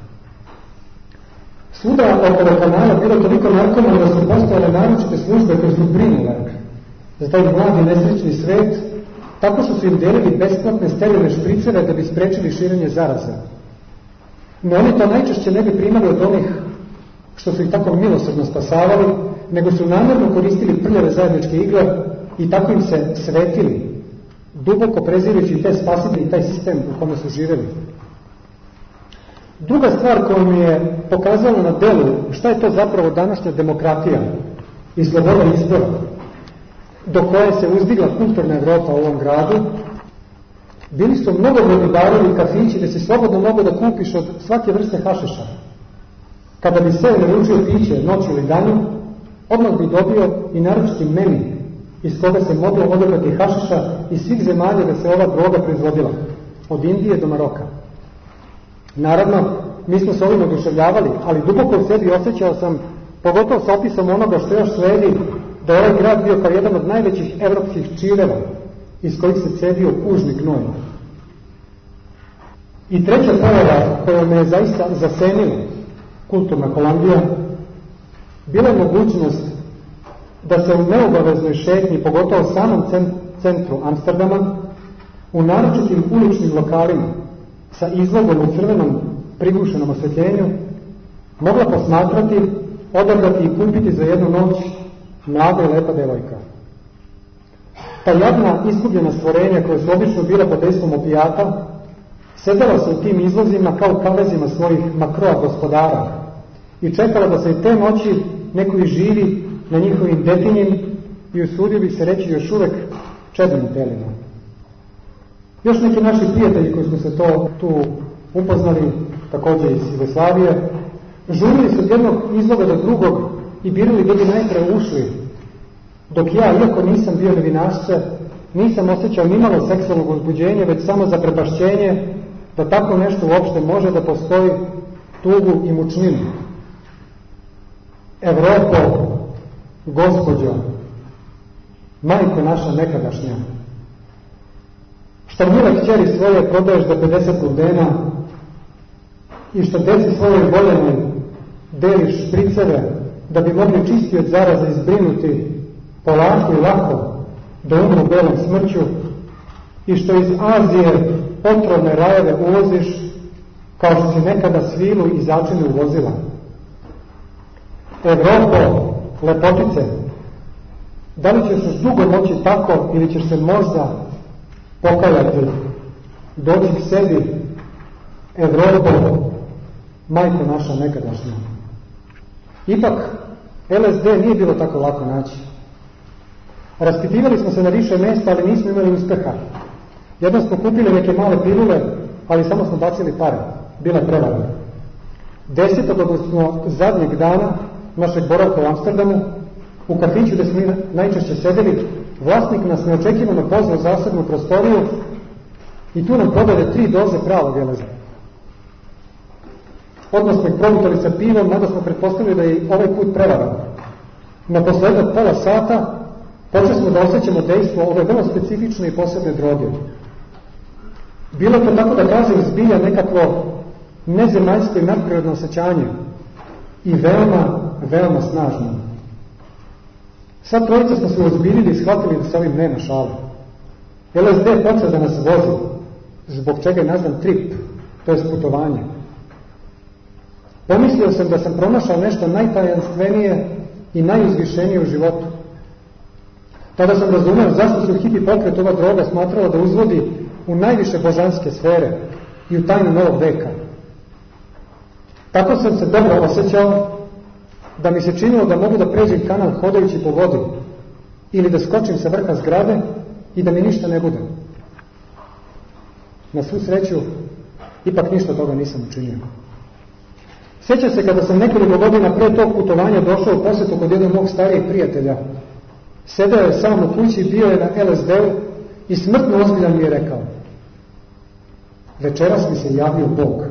Svuda oko kanala bilo toliko narkomana da su postojale naročite službe koje su brinule za taj mladi nesrećni svet, tako što su im delili besplatne sterilne špriceve da bi sprečili širenje zaraze. No oni to najčešće ne bi primali od onih što su ih tako milosrdno spasavali, nego su namjerno koristili prljave zajedničke igle i tako im se svetili, duboko prezirujući te spasitelji i taj sistem u kome su živjeli. Druga stvar koja mi je pokazala na delu šta je to zapravo današnja demokratija i sloboda izbora, do koje se uzdigla kulturna Evropa u ovom gradu, bili su mnogobrojni barovi i kafići gde si slobodno mogu da kupiš od svake vrste hašiša. Kada bi se naručio piće noću ili danju, odmah bi dobio i naročiti menu iz koga se moglo odabrati hašiša iz svih zemalja da se ova droga proizvodila, od Indije do Maroka. Naravno, mi smo se ovim oduševljavali, ali duboko u sebi osjećao sam, pogotovo sa opisom onoga što još sledi, da je ovaj grad bio kao jedan od najvećih evropskih čireva iz kojih se cedio kužni gnoj. I treća pojava koja me je zaista zasenila, kulturna Kolumbija, bila je mogućnost da se u neobaveznoj šetnji, pogotovo u samom centru Amsterdama, u naročitim uličnim lokalima sa izlogom u crvenom prigušenom osvetljenju, mogla posmatrati, odabrati i kupiti za jednu noć mlada i lepa devojka. Ta jadna, iskubljena stvorenja koja su obično bila pod dejstvom opijata, sedela se u tim izlozima kao u kavezima svojih makroa gospodara i čekala da se i te noći neko živi na njihovim detinjim i usudio bi se reći još uvek čednim telima. Još neki naši prijatelji koji smo se tu upoznali, također iz Jugoslavije, žurili su od jednog izloga do drugog i birali gdje bi najpre ušli, dok ja, iako nisam bio nevinašce, nisam osjećao nimalo seksualnog uzbuđenja, već samo zaprepašćenje da tako nešto uopšte može da postoji, tugu i mučninu. Evropo, gospođo, majko naša nekadašnja, što mile kćeri svoje prodaješ za 50 lundena i što deci svojoj voljenoj deliš špriceve da bi mogli čisti od zaraza izbrinuti polako i lako da umru belom smrću, i što iz Azije otrovne rajeve uvoziš, kao što si nekada svilu i začine uvozila. Evropo, lepotice, da li ćeš još dugo moći tako ili ćeš se možda pokajati, doći k sebi, Evropo, majko naša nekadašnja. Ipak, LSD nije bilo tako lako naći. Raspitivali smo se na više mjesta, ali nismo imali uspeha. Jednom smo kupili neke male pilule, ali samo smo bacili pare. Bila je prevara. 10. odnosno zadnjeg dana našeg boravka u Amsterdamu, u kafiću gdje smo najčešće sedeli, vlasnik nas neočekivano pozvao u zasebnu prostoriju i tu nam prodade 3 doze pravog LSD. Odmah smo ih progutali sa pivom, mada smo pretpostavili da je ovaj put prevaran. Na poslednog pola sata počeli smo da osjećamo dejstvo ove vrlo specifične i posebne droge. Bilo to, tako da kažem, zbilja nekakvo nezemaljsko i nadprirodno osjećanje i veoma, veoma snažno. Sad trojica smo se ozbiljili i shvatili da se ovim nema šale. LSD je počeo da nas vozi, zbog čega je nazvan trip, to je putovanje. Pomislio sam da sam pronašao nešto najtajanstvenije i najuzvišenije u životu. Tada sam razumeo zašto se u hipi pokret ova droga smatrala da uzvodi u najviše božanske sfere i u tajnu novog veka. Tako sam se dobro osjećao da mi se činilo da mogu da pređem kanal hodajući po vodi ili da skočim sa vrha zgrade i da mi ništa ne bude. Na svu sreću, ipak ništa toga nisam učinio. Sjećam se kada sam nekoliko godina pre tog putovanja došao u posjetu kod jednog mog starijeg prijatelja. Sedeo je sam u kući, bio je na LSD-u i smrtno ozbiljan mi je rekao: večeras mi se javio Bog.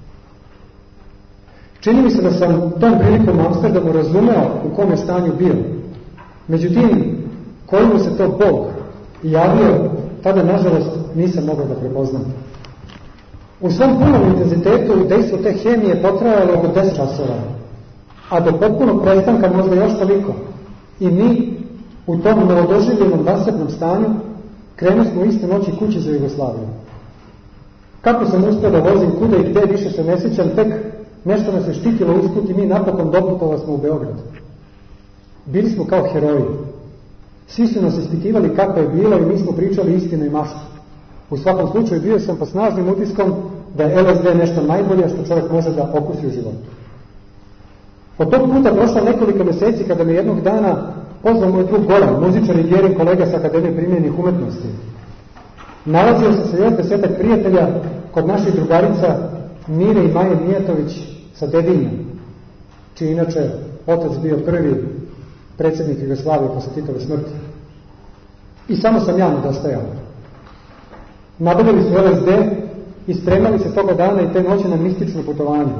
Čini mi se da sam tom prilikom u Amsterdamu razumeo u kom je stanju bio. Međutim, koji mu se to Bog javio, tada nažalost nisam mogao da prepoznam. U svom punom intenzitetu dejstvo te hemije potrajalo oko 10 časova, a do potpunog prestanka možda još toliko. I mi, u tom novodoživljenom vasebnom stanju, krenuli smo iste noći kući za Jugoslaviju. Kako sam uspio da vozim kuda i gde, više se ne sjećam, tek nešto nas je štitilo usput i mi napokon doputovali smo u Beograd. Bili smo kao heroji. Svi su nas ispitivali kako je bilo i mi smo pričali istinu i maštu. U svakom slučaju bio sam pod snažnim utiskom da je LSD nešto najbolje što čovjek može da okusi u životu. Od tog puta prošlo nekoliko mjeseci kada me jednog dana pozvao moj drug Goran, muzičar i vjerin kolega sa Akademije primjerenih umetnosti. Nalazio sam se još 10 prijatelja kod naših drugarica Mire i Maje Mijatović sa Dedinja, čiji inače otac bio prvi predsjednik Jugoslavije posle Titove smrti. I samo sam ja nedostajao. Nabavili su LSD i spremali se toga dana i te noći na mistično putovanje.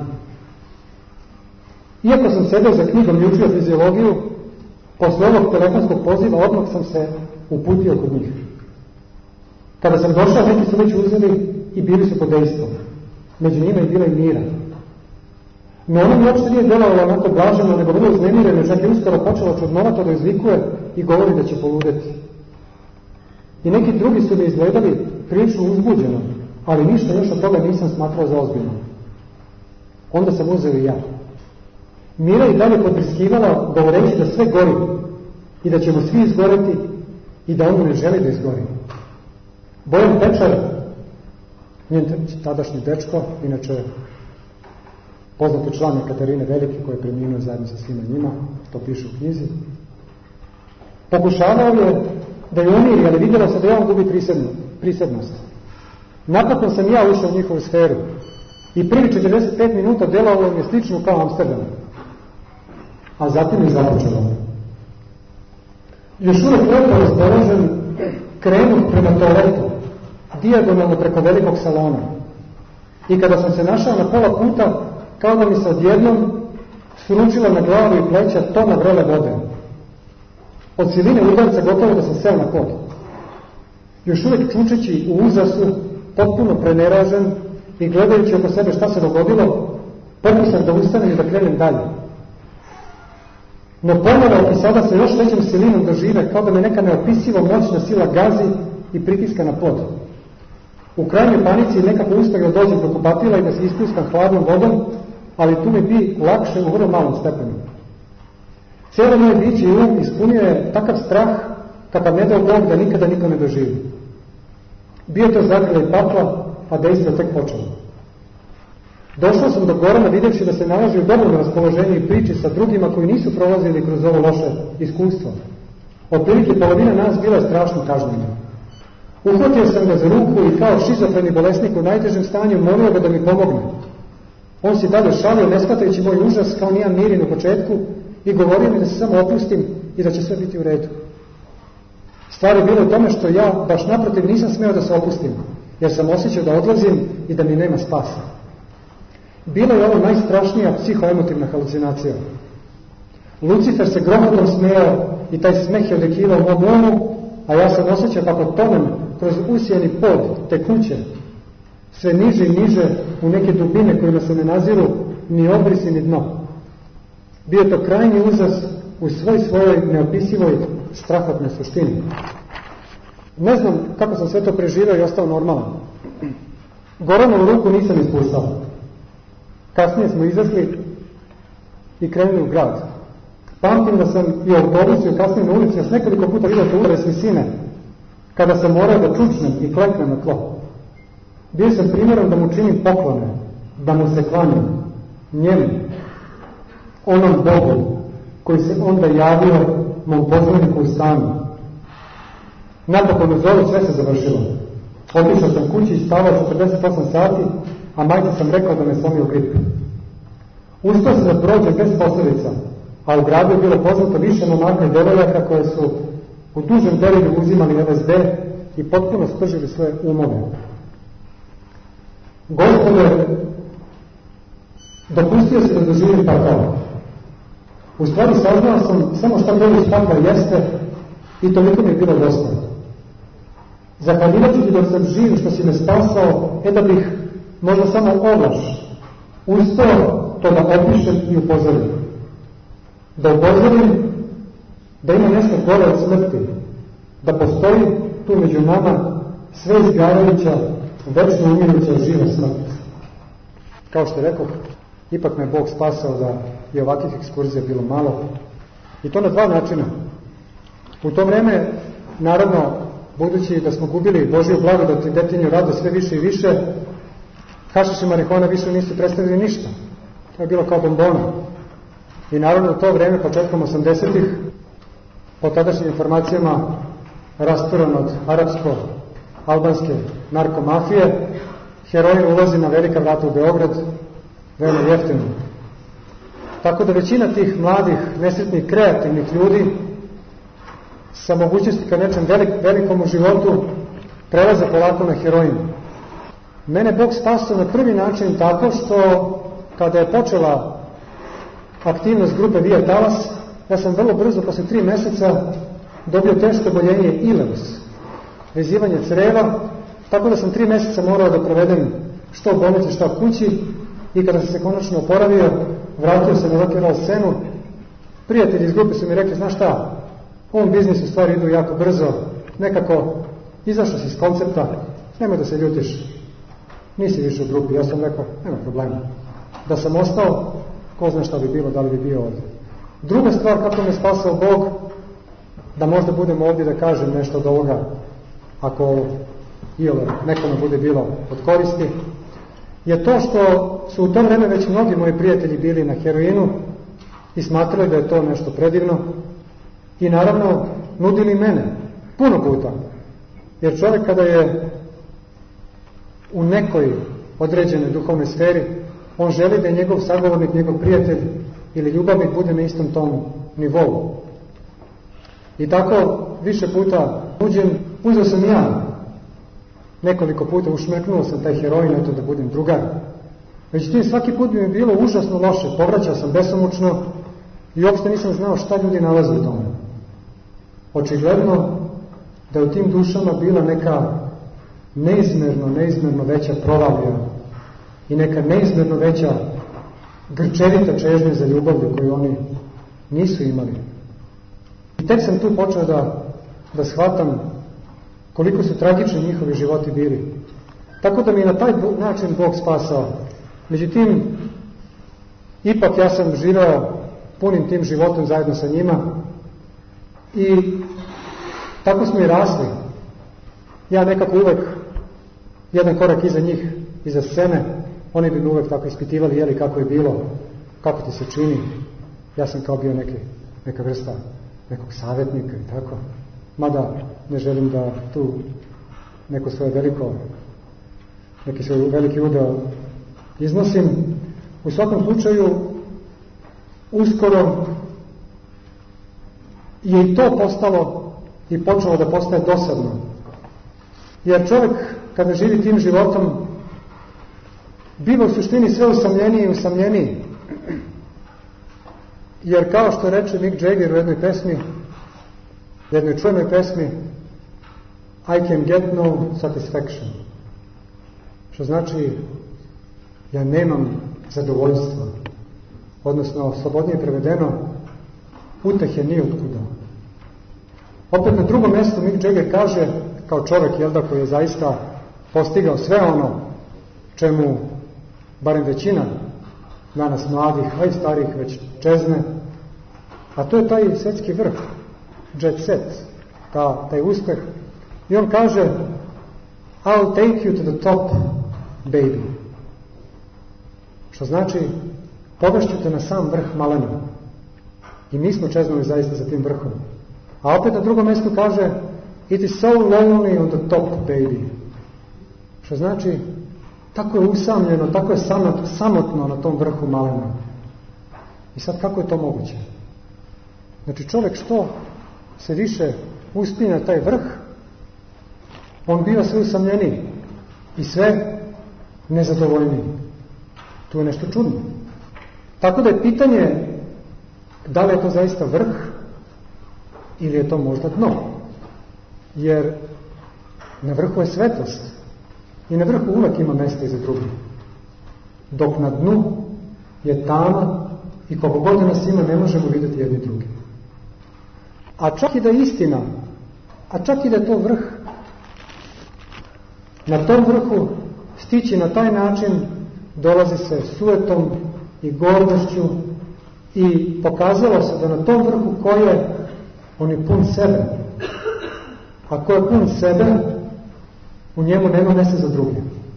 Iako sam sedeo za knjigom i učio fiziologiju, posle ovog telefonskog poziva odmah sam se uputio kod njih. Kada sam došao, neki su već uzeli i bili su pod dejstvom. Među njima je bila i Mira. No ona mi uopšte nije delovala onako blaženo, nego vrlo uznemireno, čak je uskoro počela čudnovato da izlikuje i govori da će poludeti. I neki drugi su mi izgledali prilično uzbuđeno, ali ništa još od toga nisam smatrao za ozbiljno. Onda sam uzeo i ja. Mira i dalje potriskivala, govoreći da sve gori i da ćemo svi izgoreti i da ono ne želi da izgori. Bojan Pečar, njen tadašnji dečko, inače poznati član Katarine Velike, koji je preminuo zajedno sa svima njima, to piše u knjizi, pokušavao je da je umiri, ali vidjelo se da je on gubi prisebnost. Napokon sam ja ušao u njihovu sferu i prvi 45 minuta delovalo mi je slično kao Amsterdam. A zatim je započelo. Još uvijek lepo raspoložen, krenuh prema toaletu, dijagonalno preko velikog salona. I kada sam se našao na pola puta, kao da mi se odjednom sručila na glavu i pleća tona vrele vode. Od siline udarca gotovo da sam seo na pod. Još uvijek čučeći u uzasu, potpuno preneražen i gledajući oko sebe šta se dogodilo, pokušam da ustanem i da krenem dalje. No ponovo i sada se još većom silinom dožive, kao da me neka neopisivo moćna sila gazi i pritiska na pod. U krajnjoj panici nekako uspeh da dođem do kupatila i da se ispuskam hladnom vodom, ali tu mi bi lakše u vrlo malom stepenu. Cijelo moje biće i um ispunio je takav strah kakav ne dao Bog da nikada niko ne doživi. Bio to zagrljaj pakla, a dejstvo tek počelo. Došao sam do Gorana vidjevši da se nalazi u dobrom raspoloženju i priči sa drugima koji nisu prolazili kroz ovo loše iskustvo. Otprilike polovina nas bila strašno kažnjena. Uhvatio sam ga za ruku i kao šizofreni bolesnik u najtežem stanju molio ga da mi pomogne. On si dalje šalio, ne shvatajući moj užas kao nijedan mirin u početku, i govorio mi da se samo opustim i da će sve biti u redu. Stvar je bila u tome što ja baš naprotiv nisam smeo da se opustim, jer sam osjećao da odlazim i da mi nema spasa. Bila je ovo najstrašnija psihoemotivna halucinacija. Lucifer se grohotom smejao i taj smeh je odjekivao u mom umu, a ja sam osjećao kako tonem kroz usijeni pod te kuće, sve niže i niže u neke dubine kojima se ne naziru ni obrisi ni dno. Bio to krajnji užas u svojoj neopisivoj strahotnoj suštini. Ne znam kako sam sve to preživao i ostao normalan. Goranovu ruku nisam ispuštao. Kasnije smo izašli i krenuli u grad. Pamtim da sam i u autobusu i kasnije na ulici još nekoliko puta vidio te udare s visine, kada sam morao da čučnem i kleknem na tlo. Bio sam primjerom da mu činim poklone, da mu se klanjam, njemu, onom Bogu koji se onda javio mom poznaniku u stanu. Napokon uz ovo sve se završilo. Otišao sam kući i spavao 48 sati, a majci sam rekao da me slomio grip. Uspio sam da prođem bez posljedica, a u gradu je bilo poznato više momaka i devojaka koje su u dužem periodu uzimali LSD i potpuno spržili svoje umove. Gospode, dopustio se da doživim pakao. U stvari saznao sam samo šta Božić pakao jeste i toliko mi je bilo dosta. Zahvaljivajući ti dok sam živ što si me spasao, da bih možda samo ovlaš uspeo to da opišem i upozorim. Da upozorim da ima nešto gore od smrti, da postoji tu među nama sve izgarajuća, večno umiruća živa smrt. Kao što rekao, ipak me Bog spasao da i ovakvih ekskurzija bilo malo. I to na dva načina. U to vreme, naravno, budući da smo gubili Božiju blagodat i detinju rado sve više i više, hašiš i marihuana više nisu predstavili ništa. To je bilo kao bombona. I naravno u to vreme, početkom 80-ih, po tadašnjim informacijama rasturan od arapsko-albanske narkomafije, heroin ulazi na velika vrata u Beograd, veoma jeftino. Tako da većina tih mladih, nesretnih, kreativnih ljudi sa mogućnosti ka nečem velikom u životu prelaze polako na heroin. Mene Bog spasao na prvi način tako što kada je počela aktivnost grupe Via Talas, ja sam vrlo brzo, posle 3 meseca, dobio teško oboljenje ileus, vezivanje creva, tako da sam 3 meseca morao da provedem što u bolnici, što u kući, i kada sam se konačno oporavio, vratio se na rock and roll scenu. Prijatelji iz grupe su mi rekli, znaš šta, u ovom biznisu stvari idu jako brzo, nekako izašao si iz koncepta, nemoj da se ljutiš, nisi više u grupi. Ja sam rekao, nema problema. Da sam ostao, ko zna šta bi bilo, da li bi bio ovdje. Druga stvar, kako me spasao Bog, da možda budem ovdje da kažem nešto od ovoga, ako nekome bude bilo od koristi, je to što su u to vreme već mnogi moji prijatelji bili na heroinu i smatrali da je to nešto predivno i naravno nudili mene puno puta. Jer čovjek kada je u nekoj određenoj duhovnoj sferi, on želi da je njegov sagovornik, njegov prijatelj ili ljubavnik bude na istom tom nivou. I tako više puta uzeo sam ja. Nekoliko puta ušmrknuo sam taj heroin, eto da budem drugar. Međutim, svaki put bi mi bilo užasno loše, povraćao sam besomučno i uopšte nisam znao šta ljudi nalaze u tome. Očigledno da je u tim dušama bila neka neizmerno veća provalija i neka neizmerno veća grčevita čežnja za ljubavlju koju oni nisu imali. I tek sam tu počeo da shvatam koliko su tragični njihovi životi bili. Tako da mi je na taj način Bog spasao. Međutim, ipak ja sam živeo punim tim životom zajedno sa njima i tako smo i rasli. Ja nekako uvek jedan korak iza njih, iza scene, oni bi me uvek tako ispitivali, jeli kako je bilo, kako ti se čini. Ja sam kao bio neka vrsta nekog savjetnika i tako. Mada ne želim da tu neki svoj veliki udeo iznosim. U svakom slučaju, uskoro je i to postalo i počelo da postaje dosadno. Jer čovjek, kada živi tim životom, biva u suštini sve usamljeniji i usamljeniji. Jer kao što reče Mick Jagger u jednoj čuvenoj pesmi, I can get no satisfaction. Što znači, ja nemam zadovoljstva. Odnosno, slobodnije prevedeno, utehe ni otkuda. Opet na drugom mjestu Mick Jagger kaže, kao čovjek, koji je zaista postigao sve ono čemu, barem većina danas mladih, a i starih već čezne, a to je taj svjetski vrh, jet set, taj uspeh. I on kaže, I'll take you to the top, baby. Što znači, povešću te na sam vrh malena. I mi smo čeznuli zaista za tim vrhom. A opet na drugom mjestu kaže, it is so lonely on the top, baby. Što znači, tako je usamljeno, tako je samotno na tom vrhu malena. I sad kako je to moguće? Znači čovjek što se više uspije na taj vrh, on biva sve usamljeniji i sve nezadovoljniji. Tu je nešto čudno. Tako da je pitanje da li je to zaista vrh ili je to možda dno. Jer na vrhu je svetost i na vrhu uvek ima mesta i za drugi. Dok na dnu je tama i koliko god nas ima ne možemo vidjeti jedni drugi. A čak i da je istina, a čak i da je to vrh, na tom vrhu stići na taj način dolazi se sujetom i gordošću i pokazalo se da na tom vrhu ko je, on je pun sebe. A ko je pun sebe, u njemu nema mjesta za druge.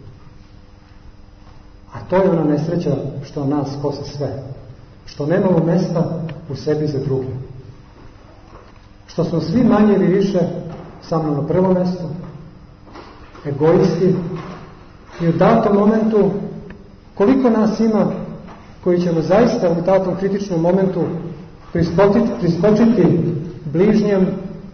A to je ona nesreća što nas kosa sve. Što nemamo mjesta u sebi za druge. Što smo svi manje ili više samo na prvom mjestu, egoisti, i u datom momentu koliko nas ima koji ćemo zaista u datom kritičnom momentu priskočiti bližnjem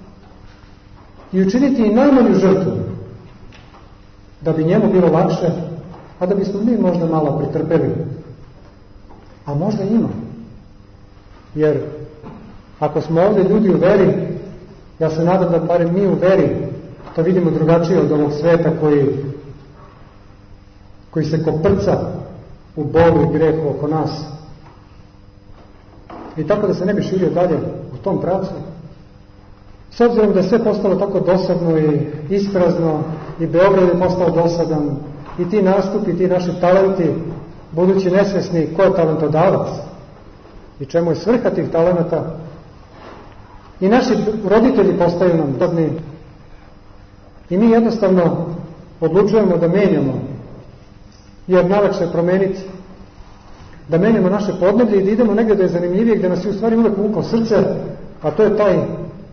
i učiniti i najmanju žrtvu da bi njemu bilo lakše, a da bismo mi možda malo pretrpeli. A možda ima. Jer ako smo ovdje ljudi u veri, ja se nadam da barem mi u veri to vidimo drugačije od ovog sveta koji se koprca u bolu i grehu oko nas. I tako da se ne bi širio dalje u tom pravcu. S obzirom da je sve postalo tako dosadno i isprazno i Beograd je postao dosadan i ti nastupi, i ti naši talenti, budući nesvesni ko je talentodavac i čemu je svrha tih talenata, i naši roditelji postaju nam dosadni i mi jednostavno odlučujemo da menjamo, jer najlakše je promeniti, da menjamo naše podneblje i da idemo negdje da je zanimljivije, gdje nas je u stvari uvek vuklo srce, a to je taj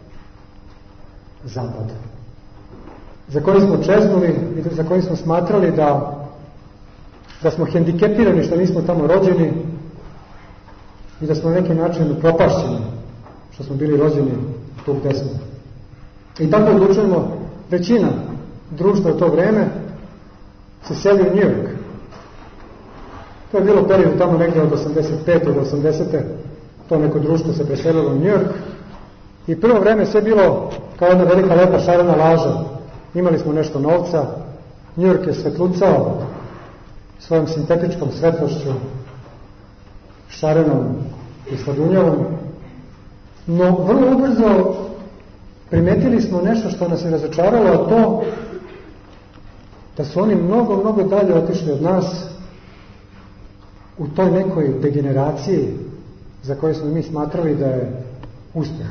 zapad za koji smo čeznuli i za koji smo smatrali da smo hendikepirani što nismo tamo rođeni i da smo na neki način upropašćeni što smo bili rođeni tu gde smo. I tako odlučujemo, većina društva u to vreme se seli u New York. To je bilo period tamo negdje od 85. do 80. To neko društvo se preselilo u New York i prvo vreme sve bilo kao jedna velika lepa šarena laža. Imali smo nešto novca, New York je svetlucao svojom sintetičkom svetlošću, šarenom i sladunjavom, no vrlo ubrzo primetili smo nešto što nas je razočaralo, a to da su oni mnogo, mnogo dalje otišli od nas u toj nekoj degeneraciji za koju smo mi smatrali da je uspeh.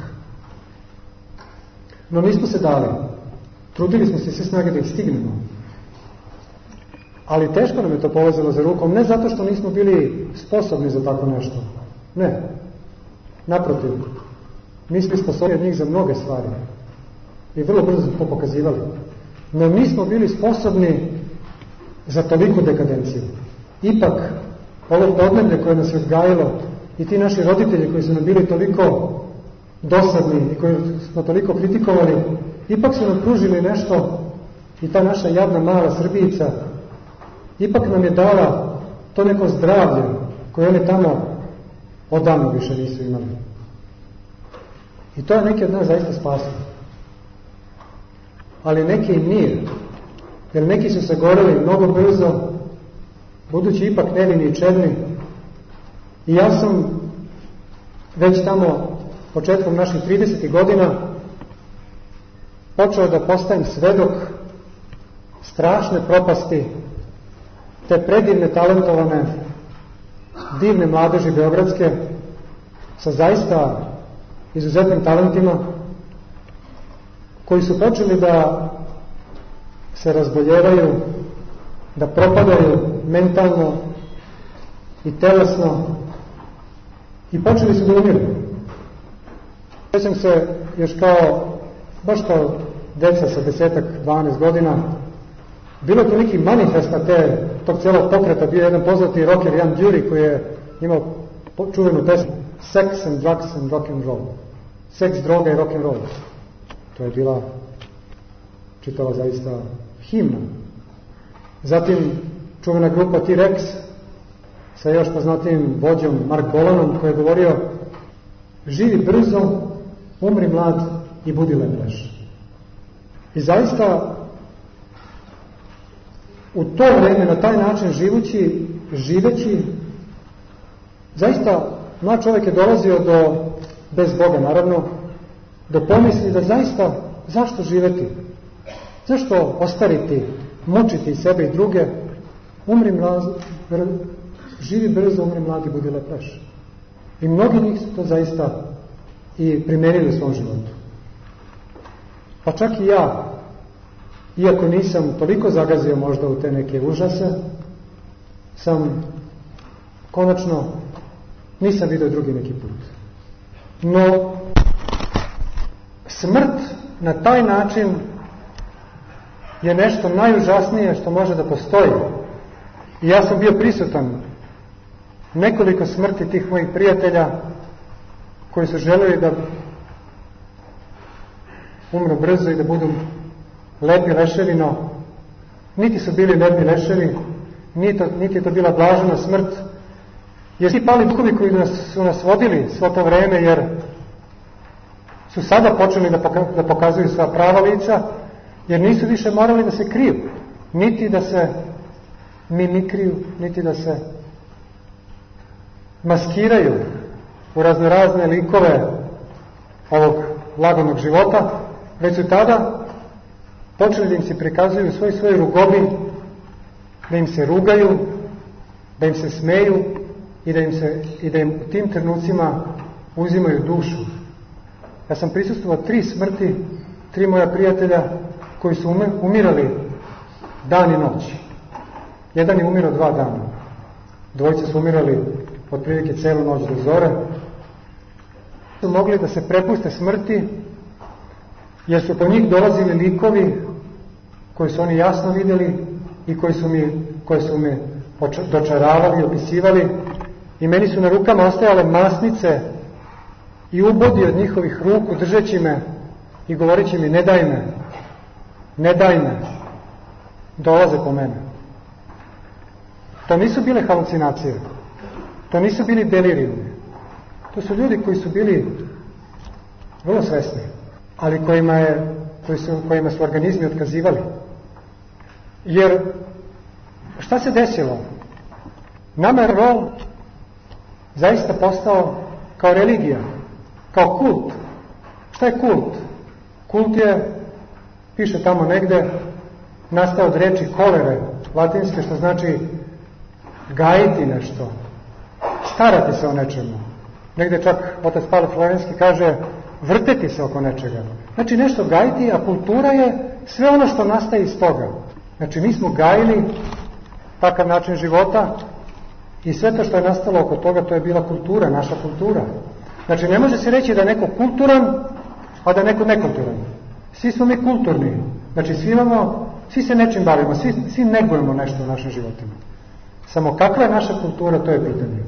No nismo se dali. Trudili smo se sve snage da ih stignemo. Ali teško nam je to povozilo za rukom, ne zato što nismo bili sposobni za tako nešto. Ne. Naprotiv, mi smo sposobni od njih za mnoge stvari. I vrlo brzo smo to pokazivali. No nismo bili sposobni za toliku dekadenciju. Ipak, ovo podneblje koje nas je odgajilo i ti naši roditelji koji su nam bili toliko dosadni i koji smo toliko kritikovali, ipak su nam pružili nešto i ta naša jadna mala Srbijica ipak nam je dala to neko zdravlje koje oni tamo odavno više nisu imali. I to je neki od nas zaista spasio. Ali neki im nije. Jer neki su se goreli mnogo brzo, budući ipak nevini i čedni. I ja sam već tamo početkom naših 30. godina počeo da postajem svedok strašne propasti te predivne, talentovane, divne mladeži beogradske sa zaista izuzetnim talentima koji su počeli da se razboljevaju, da propadaju mentalno i telesno i počeli su da umiru. Sjećam se još baš kao deca sa 10-12 godina, bilo je to neki manifest na tog cijelog pokreta, bio jedan poznati rocker Jan Đuri koji je imao čuvenu pesmu Sex and Drugs and Rock and Roll. Seks, droga i rock and roll. To je bila čitava zaista himna. Zatim čuvena grupa T-Rex sa još poznatijim vođom Mark Bolanom koji je govorio: živi brzo, umri mlad i budi lepleš. I zaista u to vreme, na taj način živeći, zaista mlad čovjek je dolazio do, bez Boga naravno, do pomisli da zaista, zašto živeti? Zašto ostariti, mučiti sebe i druge? Živi brzo, umri mlad i budi lepleš. I mnogi njih su to zaista i primenili u svom životu. Pa čak i ja, iako nisam toliko zagazio možda u te neke užase, sam konačno nisam vidio drugi neki put. No, smrt na taj način je nešto najužasnije što može da postoji. I ja sam bio prisutan nekoliko smrti tih mojih prijatelja koji su želeli da umru brzo i da budu lepi leševi, no niti su bili lepi leševi, niti je to bila blažena smrt, jer ti pali duhovi koji su nas vodili svo to vreme, jer su sada počeli da pokazuju sva prava lica, jer nisu više morali da se kriju, niti da se mimikriju, niti da se maskiraju u raznorazne likove ovog lagodnog života, već su tada počeli da im se prikazuju svoj rugobi, da im se rugaju, da im se smeju i da im u tim trenucima uzimaju dušu. Ja sam prisustvovao 3 smrti, 3 moja prijatelja koji su umirali dan i noć. Jedan je umirao 2 dana. Dvojica su umirali otprilike celu noć do zore. Su mogli da se prepuste smrti, jer su po njih dolazili likovi koji su oni jasno vidjeli i koji su me dočaravali, opisivali, i meni su na rukama ostajale masnice i ubodi od njihovih ruku, držeći me i govoreći mi: ne daj me, dolaze po mene. To nisu bile halucinacije, to nisu bili delirijumi, to su ljudi koji su bili vrlo svesni, ali kojima su organizmi otkazivali. Jer šta se desilo? Nama je rol zaista postao kao religija, kao kult. Šta je kult? Kult je, piše tamo negde, nastao od reči kolere, latinske, što znači gajiti nešto, starati se o nečemu. Negde čak otac Pavle Florenski kaže vrteti se oko nečega. Znači nešto gajiti, a kultura je sve ono što nastaje iz toga. Znači mi smo gajili takav način života i sve to što je nastalo oko toga, to je bila kultura, naša kultura. Znači ne može se reći da je neko kulturan, a da je neko nekulturan. Svi smo mi kulturni. Znači svi se nečim bavimo, svi negujemo nešto u našim životima. Samo kakva je naša kultura, to je pitanje.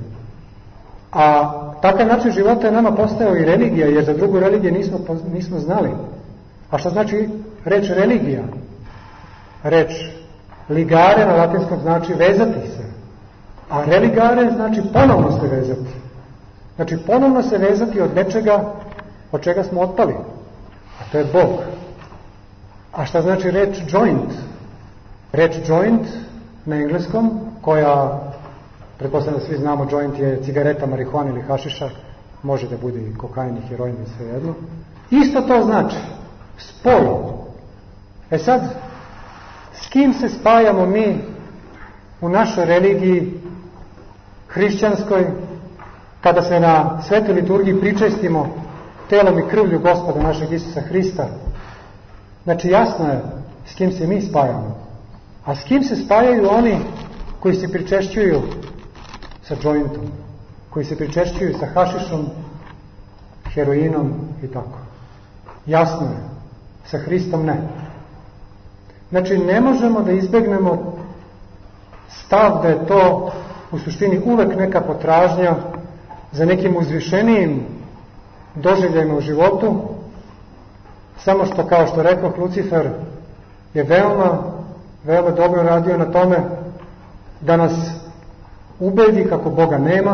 A takav način života je nama postao i religija, jer za drugu religiju nismo znali. A što znači reč religija? Reč ligare na latinskom znači vezati se. A religare znači ponovno se vezati. Znači ponovno se vezati od nečega od čega smo otpali. A to je Bog. A šta znači reč joint? Reč joint na engleskom, koja, pretpostavljam da svi znamo, joint je cigareta, marihuana ili hašiša, može da bude i kokain i heroin i sve jedno. Isto to znači spoj. Sad, s kim se spajamo mi u našoj religiji hrišćanskoj, kada se na svetoj liturgiji pričestimo telom i krvlju Gospoda našeg Isusa Hrista? Znači jasno je s kim se mi spajamo. A s kim se spajaju oni koji se pričešćuju sa jointom, koji se pričešćuju sa hašišom, heroinom i tako? Jasno je, sa Hristom ne. Znači ne možemo da izbegnemo stav da je to u suštini uvek neka potražnja za nekim uzvišenijim doživljajima u životu, samo što, kao što rekao, Lucifer je veoma dobro radio na tome da nas ubedi kako Boga nema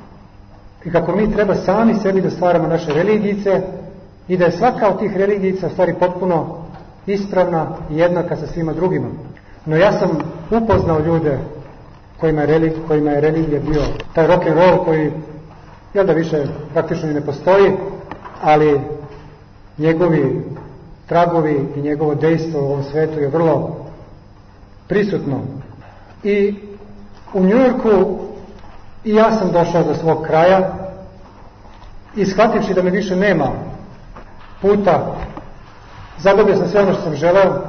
i kako mi treba sami sebi da stvaramo naše religijice i da je svaka od tih religijica u stvari potpuno ispravna i jednaka sa svima drugima. No ja sam upoznao ljude kojima je religija bio taj rock and roll koji, jel da više praktično i ne postoji, ali njegovi tragovi i njegovo dejstvo u ovom svetu je vrlo prisutno. I u Njujorku i ja sam došao do svog kraja i shvativši da me više nema puta, zadobio sam sve ono što sam želeo,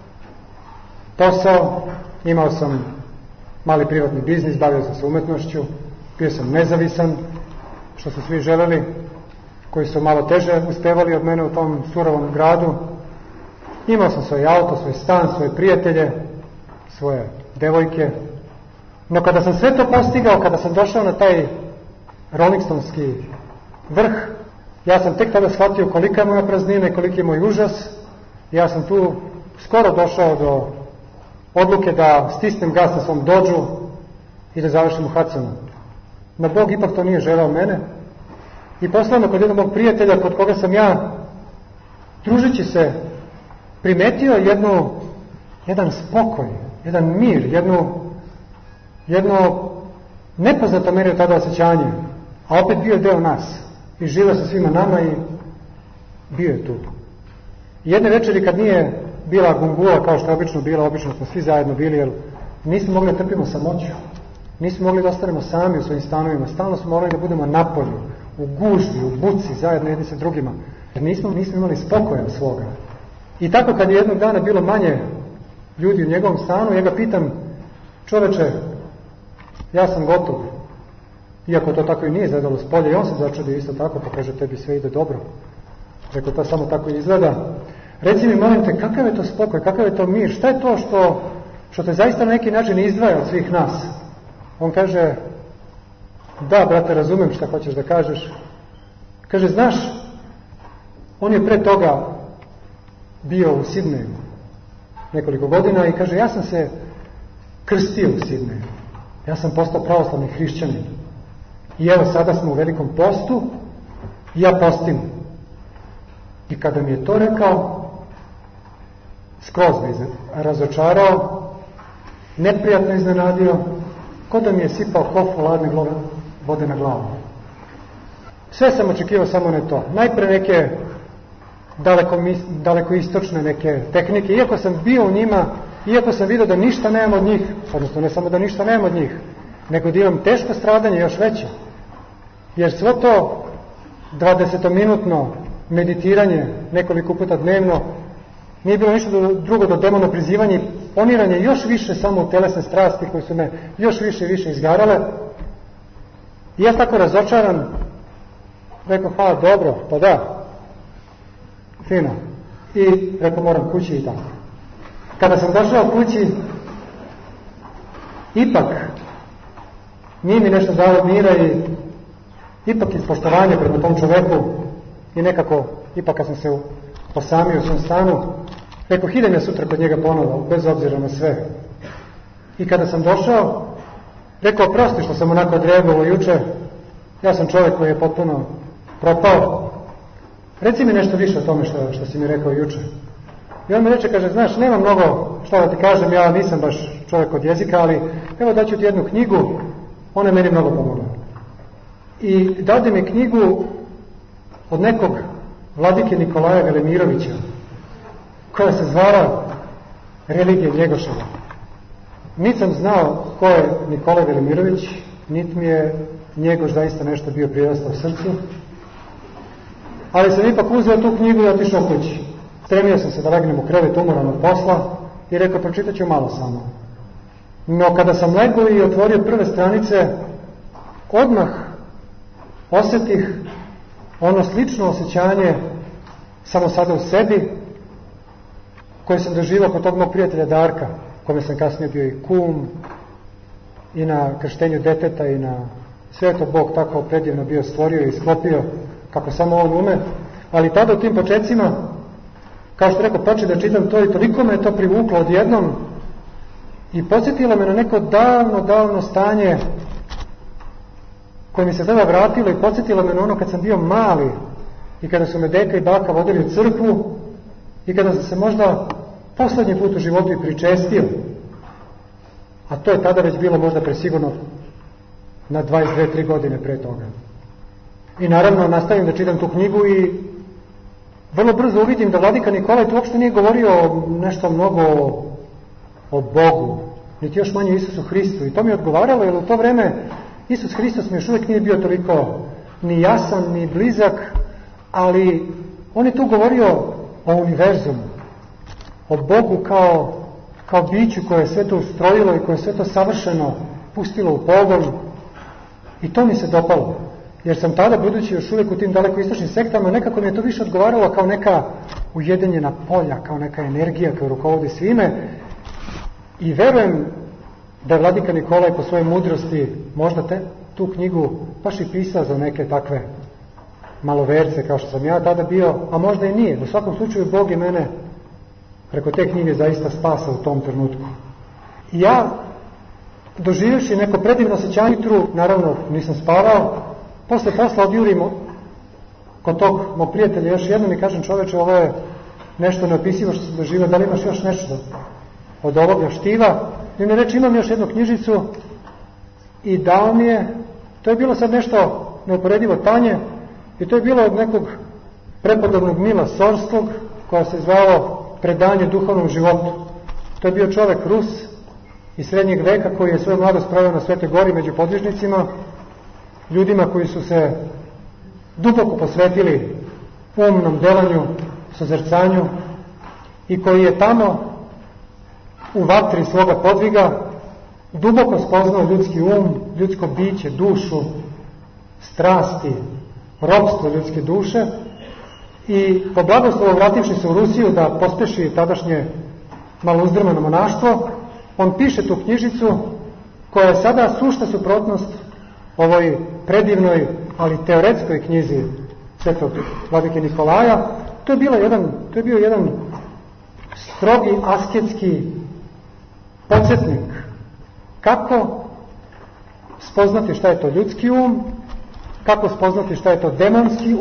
posao, imao sam mali privatni biznis, bavio sam se umetnošću, bio sam nezavisan, što su svi želeli, koji su malo teže uspevali od mene u tom surovom gradu. Imao sam svoj auto, svoj stan, svoje prijatelje, svoje devojke. No kada sam sve to postigao, kada sam došao na taj Rollingstonski vrh, ja sam tek tada shvatio kolika je moja praznina i koliki je moj užas. Ja sam tu skoro došao do odluke da stisnem gas na svom Dodžu i da završim u Hudsonu. No Bog ipak to nije želeo mene i poslao me kod jednog mog prijatelja kod koga sam ja, družeći se, primetio jedan spokoj, jedan mir, jedno nepoznato meni tada osjećanje, a opet bio deo nas i živio sa svima nama i bio je tu. Jedne večeri kad nije bila gungula kao što je obično bila, obično smo svi zajedno bili, jer nismo mogli da trpimo samoću, nismo mogli da ostanemo sami u svojim stanovima, stalno smo morali da budemo napolju, u gužvi, u buci, zajedno jedni sa drugima, jer nismo imali spokoja svoga. I tako kad je jednog dana bilo manje ljudi u njegovom stanu, ja ga pitam, čoveče, ja sam gotov, iako to tako i nije izgledalo s polja, i on se začudio isto tako, pa kaže, tebi sve ide dobro. Rekao, to samo tako izgleda. Reci mi, molim te, kakav je to spokoj, kakav je to mir, šta je to što te zaista na neki način izdvaja od svih nas? On kaže, da, brate, razumem šta hoćeš da kažeš. Kaže, znaš, on je pre toga bio u Sidneju nekoliko godina i kaže, ja sam se krstio u Sidneju. Ja sam postao pravoslavni hrišćanin. I evo, sada smo u velikom postu i ja postim. I kada mi je to rekao, skroz me razočarao, neprijatno iznenadio, ko da mi je sipao kofu ladne vode na glavu. Sve sam očekivao, samo ne to. Najpre neke daleko istočne neke tehnike, iako sam bio u njima iako sam vidio da ništa nemam od njih, odnosno ne samo da ništa nemam od njih, nego da imam teško stradanje još veće. Jer sve to 20-minutno meditiranje nekoliko puta dnevno nije bilo ništa drugo do demono prizivanja i poniranje još više samo u telesne strasti koje su me još više i više izgarale. I ja tako razočaran rekao, dobro, pa da, fino. I rekao, moram kući i tako. Kada sam došao kući, ipak nije mi nešto dalo mira i ipak ispoštovanje prema tom čoveku i nekako, ipak kad sam se posamio u svom stanu, rekao, idem ja sutra kod njega ponovo, bez obzira na sve. I kada sam došao, rekao, prosti što sam onako odreagovao juče, ja sam čovjek koji je potpuno propao. Reci mi nešto više o tome što si mi rekao juče. I on mi reče, kaže, znaš, nema mnogo što da ti kažem, ja nisam baš čovjek od jezika, ali evo daću ti jednu knjigu, ona je meni mnogo pomogla. I dade mi knjigu od nekog vladike Nikolaja Velimirovića, koja se zvala Religija Njegoševa. Niti sam znao ko je Nikolaj Velimirović, niti mi je Njegoš zaista nešto bio prirastao u srcu, ali sam ipak uzeo tu knjigu i otišao kući. Stremio sam se da legnem u krevet umoran od posla i rekao, pročitat ću malo samo. No kada sam legao i otvorio prve stranice, odmah osjetih ono slično osjećanje samo sada u sebi koje sam doživao kod tog mog prijatelja Darka, kome sam kasnije bio i kum i na krštenju deteta i na sve to Bog tako predivno bio stvorio i sklopio kako samo on ume, ali tada u tim počecima, kao što rekao, počeo da čitam to i toliko me je to privuklo odjednom i podsjetilo me na neko davno stanje koje mi se tada vratilo i podsjetilo me na ono kad sam bio mali i kada su me deka i baka vodili u crkvu i kada sam se možda poslednji put u životu i pričestio, a to je tada već bilo možda presigurno na 22-3 godine pre toga. I naravno nastavim da čitam tu knjigu i vrlo brzo uvidim da vladika Nikolaj tu uopšte nije govorio nešto mnogo o Bogu, niti još manje Isusu Hristu. I to mi je odgovaralo, jer u to vreme Isus Hristos mi još uvijek nije bio toliko ni jasan, ni blizak, ali on je tu govorio o univerzumu, o Bogu kao biću koje je sve to ustrojilo i koje je sve to savršeno pustilo u pogon. I to mi se dopalo, jer sam tada, budući još uvijek u tim daleko istočnim sektama, nekako mi je to više odgovaralo kao neka ujedinjena polja, kao neka energija koja rukovodi svime. I verujem da je vladika Nikolaj po svojoj mudrosti možda tu knjigu baš i pisao za neke takve maloverce kao što sam ja tada bio, a možda i nije. U svakom slučaju Bog je mene preko te knjige zaista spasao u tom trenutku. I ja, doživjevši neko predivno osjećanje jutru, naravno nisam spavao, posle posla odjurim kod tog mog prijatelja još jednom i kažem, čoveče, ovo je nešto neopisivo što sam doživio, da li imaš još nešto od ovoga štiva? I mi reče, imam još jednu knjižicu i dao mi je. To je bilo sad nešto neuporedivo tanje i to je bilo od nekog prepodobnog Mila Sorskog, koja se zvao Predanje duhovnom životu. To je bio čovek Rus iz srednjeg veka koji je svoju mladost proveo na Svetoj gori među podvižnicima, ljudima koji su se duboko posvetili umnom delanju, sozercanju i koji je tamo u vatri svoga podviga duboko spoznao ljudski ljudsko biće, dušu, strasti, ropstvo ljudske duše i po blagoslovu vrativši se u Rusiju da pospeši tadašnje malo uzdrmano monaštvo, on piše tu knjižicu koja je sada sušta suprotnost ovoj predivnoj, ali teoretskoj knjizi svetog vladike Nikolaja. To je bio jedan strogi asketski podsjetnik kako spoznati šta je to ljudski kako spoznati šta je to demonski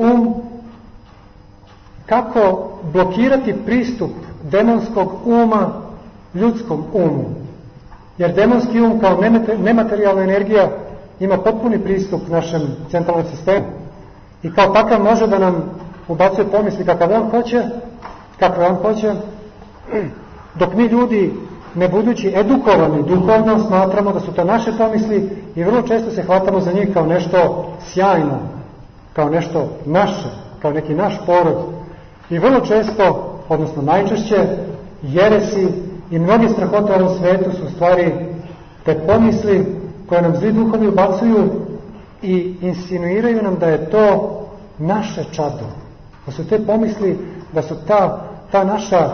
kako blokirati pristup demonskog uma ljudskom umu. Jer demonski kao nematerijalna energija ima potpuni pristup našem centralnom sistemu i kao takav može da nam ubacuje pomisli kakve on hoće, dok mi ljudi ne budući edukovani duhovno, smatramo da su to naše pomisli i vrlo često se hvatamo za njih kao nešto sjajno, kao nešto naše, kao neki naš porod. I vrlo često, odnosno najčešće, jeresi i mnoge strahote u ovom svetu su u stvari te pomisli koje nam zli duhovi ubacuju i insinuiraju nam da je to naše čado. Da su te pomisli, da su ta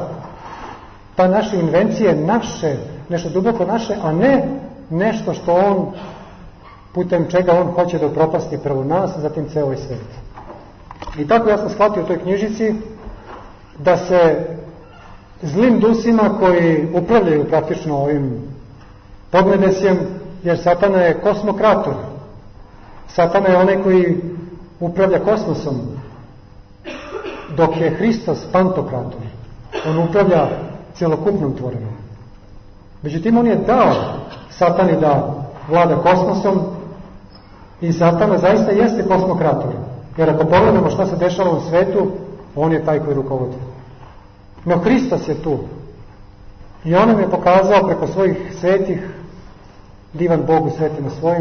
naše invencije naše, nešto duboko naše, a ne nešto što on, putem čega on hoće da upropasti prvo nas, zatim ceo ovaj svet. I tako ja sam shvatio u toj knjižici da se zlim dusima koji upravljaju praktično ovim podnebesjem, jer Satana je kosmokrator. Satana je onaj koji upravlja kosmosom, dok je Hristos pantokrator. On upravlja cjelokupnom tvorenom. Međutim, on je dao Satani da vlada kosmosom i Satana zaista jeste kosmokrator. Jer ako pogledamo šta se dešava u svetu, on je taj koji rukovodi. No Hristos je tu. I on nam je pokazao preko svojih svetih, divan Bog u svetima svojim,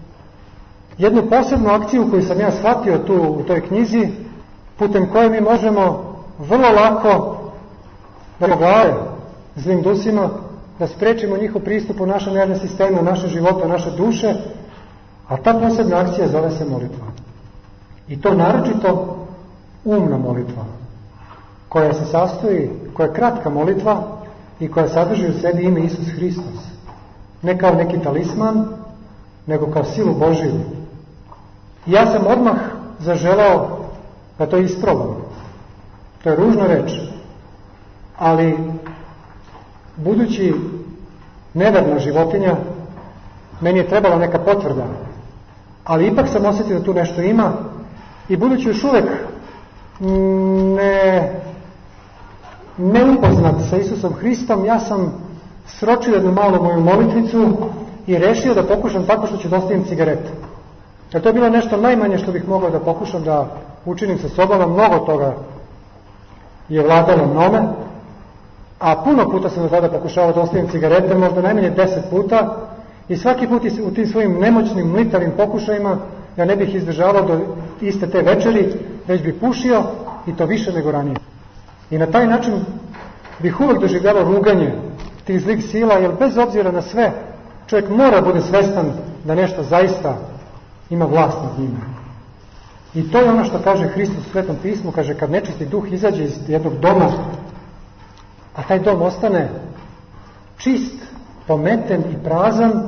jednu posebnu akciju koju sam ja shvatio tu u toj knjizi, putem koje mi možemo vrlo lako da poglave zlim dusima, da sprečimo njihov pristup u našem nervnom sistemu, u naše živote, u naše duše, a ta posebna akcija zove se molitva. I to naročito umna molitva, koja se sastoji, koja je kratka molitva i koja sadrži u sebi ime Isus Hristos. Ne kao neki talisman, nego kao silu Božiju. I ja sam odmah zaželao da to isprobam. To je ružna reč, ali budući neverna životinja, meni je trebala neka potvrda, ali ipak sam osjetio da tu nešto ima i budući još uvek neupoznat sa Isusom Hristom, ja sam sročio jednu malu moju molitvicu i rešio da pokušam tako što ću da ostavim cigarete. Jer to je bilo nešto najmanje što bih mogao da pokušam da učinim sa sobom, mnogo toga je vladalo mnome, a puno puta sam do tada pokušavao da ostavim cigarete, možda najmanje 10 puta, i svaki put u tim svojim nemoćnim, mlitavim pokušajima ja ne bih izdržavao do iste te večeri, već bih pušio i to više nego ranije. I na taj način bih uvek doživljavao ruganje tih zlih sila, jer bez obzira na sve, čovjek mora bude svestan da nešto zaista ima vlast nad njima. I to je ono što kaže Hristos u Svetom pismu, kaže kad nečisti duh izađe iz jednog doma, a taj dom ostane čist, pometen i prazan,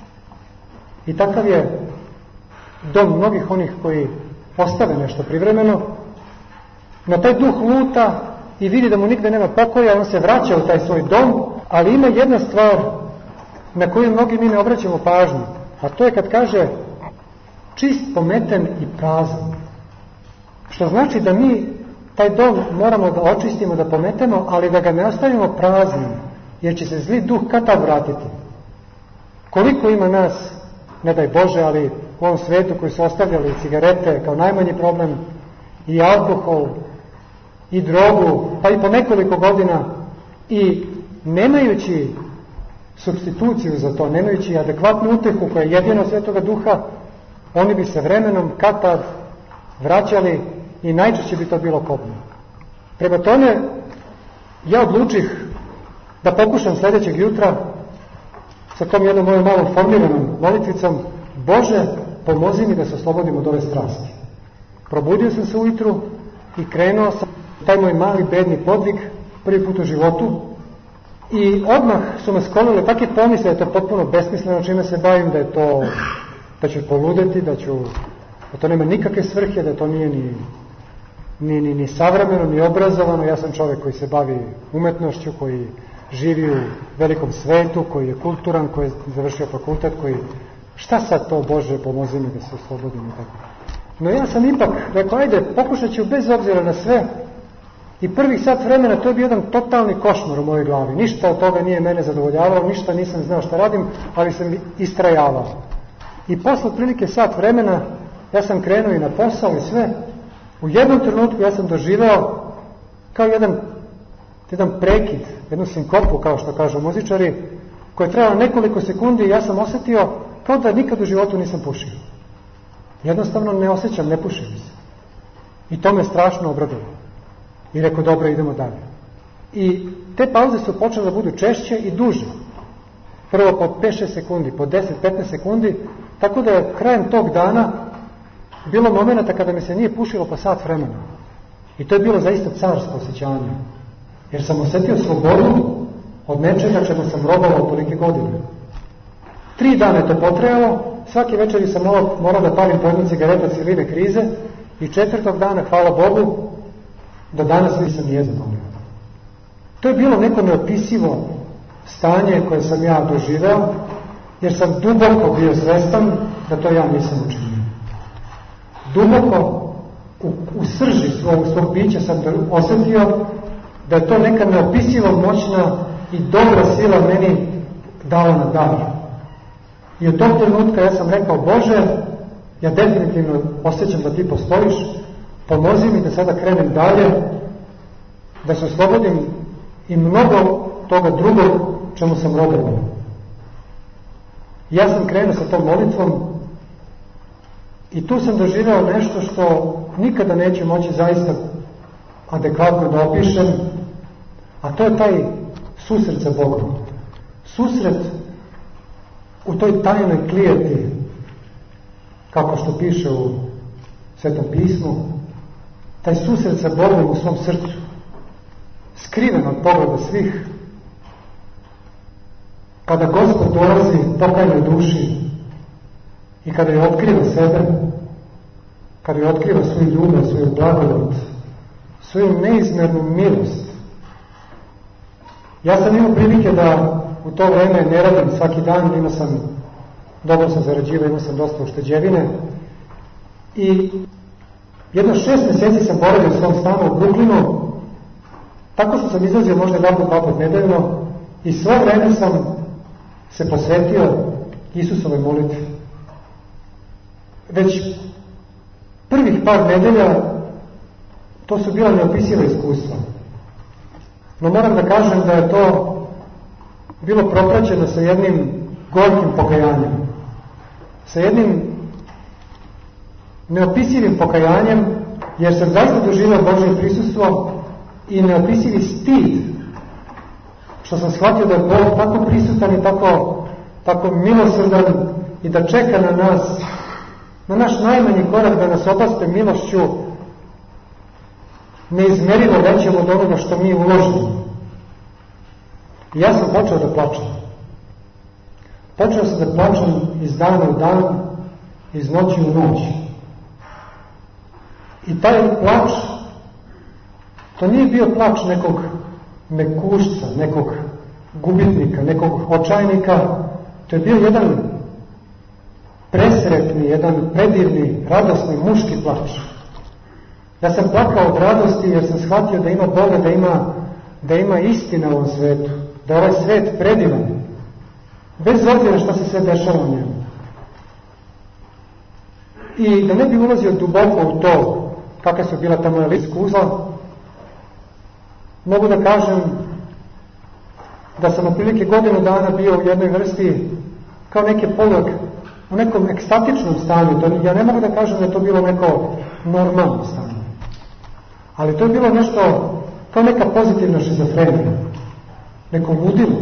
i takav je dom mnogih onih koji ostave nešto privremeno, no taj duh luta i vidi da mu nigde nema pokoja, on se vraća u taj svoj dom, ali ima jedna stvar na koju mnogi mi ne obraćamo pažnju, a to je kad kaže čist, pometen i prazan. Što znači da mi taj dom moramo da očistimo, da pometemo, ali da ga ne ostavimo praznim, jer će se zli duh kad tad vratiti. Koliko ima nas, ne daj Bože, ali u ovom svetu koji su ostavljali cigarete kao najmanji problem, i alkohol, i drogu, pa i po nekoliko godina, i nemajući supstituciju za to, nemajući adekvatnu utehu koja je jedina Svetoga Duha, oni bi se vremenom kad tad vraćali i najčešće bi to bilo kobno. Prema tome, ja odlučih da pokušam sljedećeg jutra sa tom jednom mojom malom formiranom molitvicom: Bože, pomozi mi da se oslobodim od ove strasti. Probudio sam se ujutru i krenuo sam taj moj mali bedni podvig, prvi put u životu, i odmah su me sklonile takve pomisle da je to potpuno besmisleno čime se bavim, da ću poludeti, da to nema nikakve svrhe, da to nije ni savremeno, ni obrazovano. Ja sam čovjek koji se bavi umetnošću, koji živi u velikom svetu, koji je kulturan, koji je završio fakultet, koji... Šta sad to, Bože, pomozi mi da se oslobodim i tako. No ja sam ipak rekao, ajde, pokušat ću bez obzira na sve. I prvih sat vremena to je bio jedan totalni košmar u mojoj glavi. Ništa od toga nije mene zadovoljavalo, ništa nisam znao šta radim, ali sam istrajavao. I posle otprilike sat vremena ja sam krenuo i na posao i sve. U jednom trenutku ja sam doživeo kao jedan jedan prekid, jednu sinkopu, kao što kažu muzičari, koja je trajala nekoliko sekundi i ja sam osjetio kao da nikad u životu nisam pušio. Jednostavno ne osjećam, ne pušim se. I to me strašno obradilo. I rekao, dobro, idemo dalje. I te pauze su počele da budu češće i duže. Prvo po 5-6 sekundi, po 10-15 sekundi, tako da je krajem tog dana bilo momenta kada mi se nije pušilo po sat vremena. I to je bilo zaista carsko osjećanje. Jer sam osjetio slobodu od nečega čemu sam robovao tolike godine. 3 dana je to potrajalo, svaki večer sam morao da palim po jednu cigaretu cijeline krize i 4. dana, hvala Bogu, do danas nisam nijedno bolio. To je bilo neko neopisivo stanje koje sam ja doživeo, jer sam duboko bio svestan da to ja nisam učinio. Duboko u srži svog bića sam osjetio da je to neka neopisivo moćna i dobra sila meni dala na dar. I od tog trenutka ja sam rekao, Bože, ja definitivno osjećam da ti postojiš, pomozi mi da sada krenem dalje, da se oslobodim i mnogo toga drugog čemu sam robovao. Ja sam krenuo sa tom molitvom i tu sam doživeo nešto što nikada neću moći zaista adekvatno da opišem, a to je taj susret sa Bogom. Susret u toj tajnoj klijeti, kako što piše u Svetom pismu, taj susret sa Bogom u svom srcu, skriven od pogleda svih, kada Gospod dolazi pokajnoj duši i kada je otkriva sebe, kada je otkriva svoju ljubav, svoju blagodat, svoju neizmernu milost. Ja sam imao prilike da u to vreme ne radim svaki dan, dobro sam zarađivao, imao sam dosta ušteđevine i jedno 6 mjeseci sam boravio u svom stanu u Brooklynu, tako što sam izlazio možda 2 puta nedeljno i svo vreme sam se posvetio Isusovoj molitvi. Već prvih par nedelja to su bila neopisiva iskustva. No moram da kažem da je to bilo propraćeno sa jednim gorkim pokajanjem. Sa jednim neopisivim pokajanjem, jer sam zaista doživio Božje prisustvo i neopisivi stid, što sam shvatio da je Bog tako prisutan i tako milosrdan i da čeka na nas, na naš najmanji korak da nas obaspe milošću neizmerivo većem od onoga što mi uložimo. I ja sam počeo da plačem. Počeo sam da plačem iz dana u dan, iz noći u noć. I taj plač, to nije bio plač nekog mekušca, nekog gubitnika, nekog očajnika, to je bio jedan presretni, jedan predivni, radosni, muški plač. Ja sam plakao od radosti jer sam shvatio da ima Boga, da ima istina u ovom svetu, da je ovaj svet predivan, bez obzira što se sve dešava u njemu. I da ne bi ulazio duboko u to, kakva su bila ta moja iskustva, mogu da kažem da sam otprilike godinu dana bio u jednoj vrsti kao neki polog, u nekom ekstatičnom stanju. Ja ne mogu da kažem da je to bilo neko normalno stanje. Ali to je bilo nešto kao neka pozitivna šizofrenija, neko ludilo,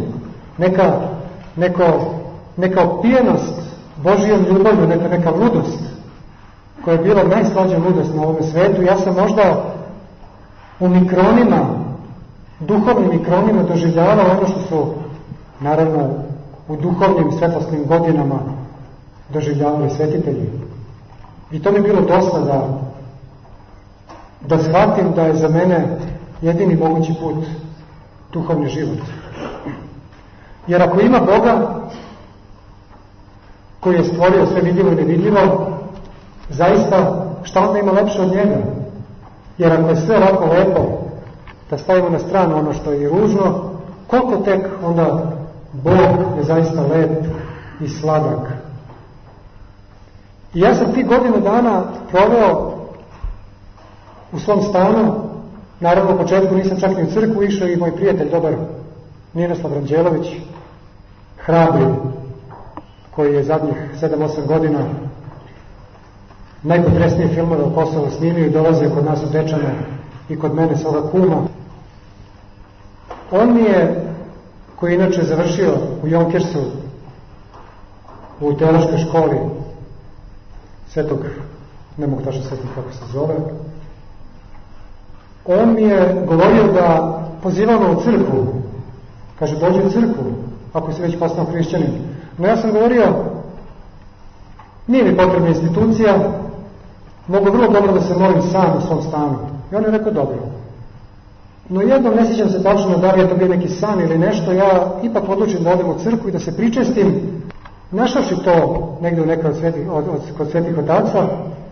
neka opijenost Božijom ljubavlju, neka ludost, koja je bila najslađa ludost na ovom svetu. Ja sam možda u mikronima, duhovnim mikronima doživljavao ono što su, naravno, u duhovnim svetlosnim godinama doživljavali svetitelji. I to mi je bilo dosta da shvatim da je za mene jedini mogući put duhovni život. Jer ako ima Boga koji je stvorio sve vidljivo i nevidljivo, zaista šta onda ima lepše od njega? Jer ako je sve ovako lepo, da stavimo na stranu ono što je ružno, koliko tek onda Bog je zaista lep i sladak. I ja sam tih godinu dana proveo u svom stanu Naravno, u početku nisam čak ni u crkvu išao i moj prijatelj, dobar Ninoslav Ranđelović, hrabri, koji je zadnjih 7-8 godina najpotresnije filmove o Kosovu snimio i dolaze kod nas u Dečane i kod mene sa ova kuma. On mi je, koji je inače završio u Jonkersu u teološkoj školi Svetog, ne mogu tačno setiti kako se zove, on mi je govorio da pozivamo u crkvu, kaže dođi u crkvu ako si već postao hrišćanin. No ja sam govorio, nije mi potrebna institucija, mogu vrlo dobro da se molim sam u svom stanu. I on je rekao dobro. No jednom, ne sjećam se tačno da li je to bio neki san ili nešto, ja ipak odlučim da odem u crkvu i da se pričestim, našavši to negdje u neka kod svetih otaca,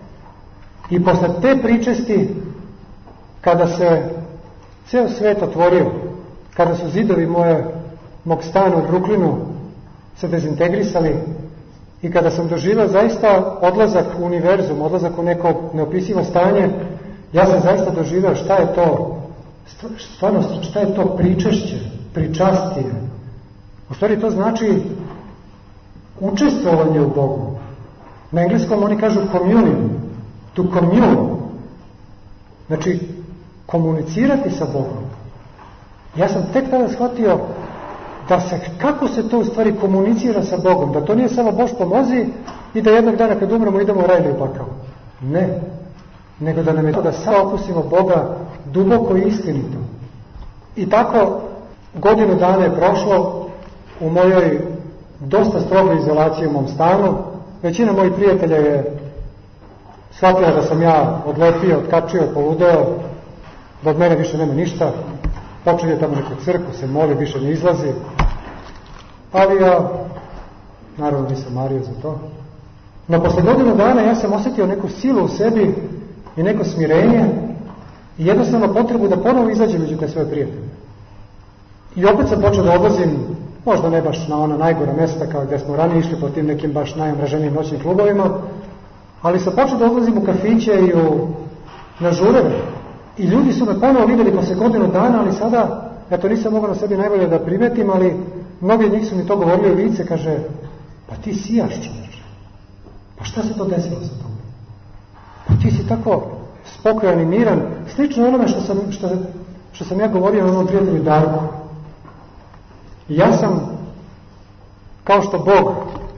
i posle te pričesti, kada se ceo svet otvorio, kada su zidovi mog stana u Brooklynu se dezintegrisali i kada sam doživao zaista odlazak u univerzum, odlazak u neko neopisivo stanje, ja sam zaista doživao šta je to, stvarno šta je to pričešće, pričastije. U stvari to znači učestvovanje u Bogu. Na engleskom oni kažu communion, to commune. Znači, komunicirati sa Bogom. Ja sam tek tada shvatio kako se to u stvari komunicira sa Bogom, da to nije samo Bož pomozi i da jednog dana kad umremo idemo u raj ili u pakao. Ne, nego da nam je to da sad okusimo Boga duboko i istinito. I tako godinu dana je prošlo u mojoj dosta strogoj izolaciji u mom stanu. Većina mojih prijatelja je shvatila da sam ja odlepio, otkačio, poludeo, da od mene više nema ništa. Počeo je tamo neku crkvu, se moli, više ne izlazi. Ali ja, naravno, nisam mario za to. No, posle godinu dana ja sam osjetio neku silu u sebi i neko smirenje i jednostavno potrebu da ponovo izađem među te svoje prijatelje. I opet sam počeo da odlazim, možda ne baš na ona najgora mesta kao gde smo ranije išli po tim nekim baš najomraženijim noćnim klubovima, ali sam počeo da odlazim u kafiće i na žureve. I ljudi su me ponovo vidjeli posle godinu dana, ali sada, ja to nisam mogao na sebi najbolje da primetim, ali mnogi od njih su mi to govorili u lice, kaže, pa ti sijaš, čovječe. Pa šta se to desilo sa tobom? Pa ti si tako spokojan i miran, slično onome što sam ja govorio o onom prijatelju Darku. I ja sam, kao što Bog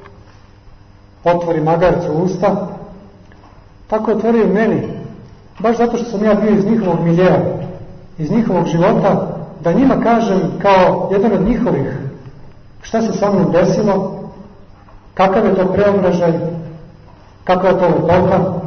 otvori magarcu usta, tako je otvorio meni, baš zato što sam ja bio iz njihovog miljeja, iz njihovog života, da njima kažem kao jedan od njihovih šta se sa mnom desilo, kakav je to preobražaj, kakva je to lepota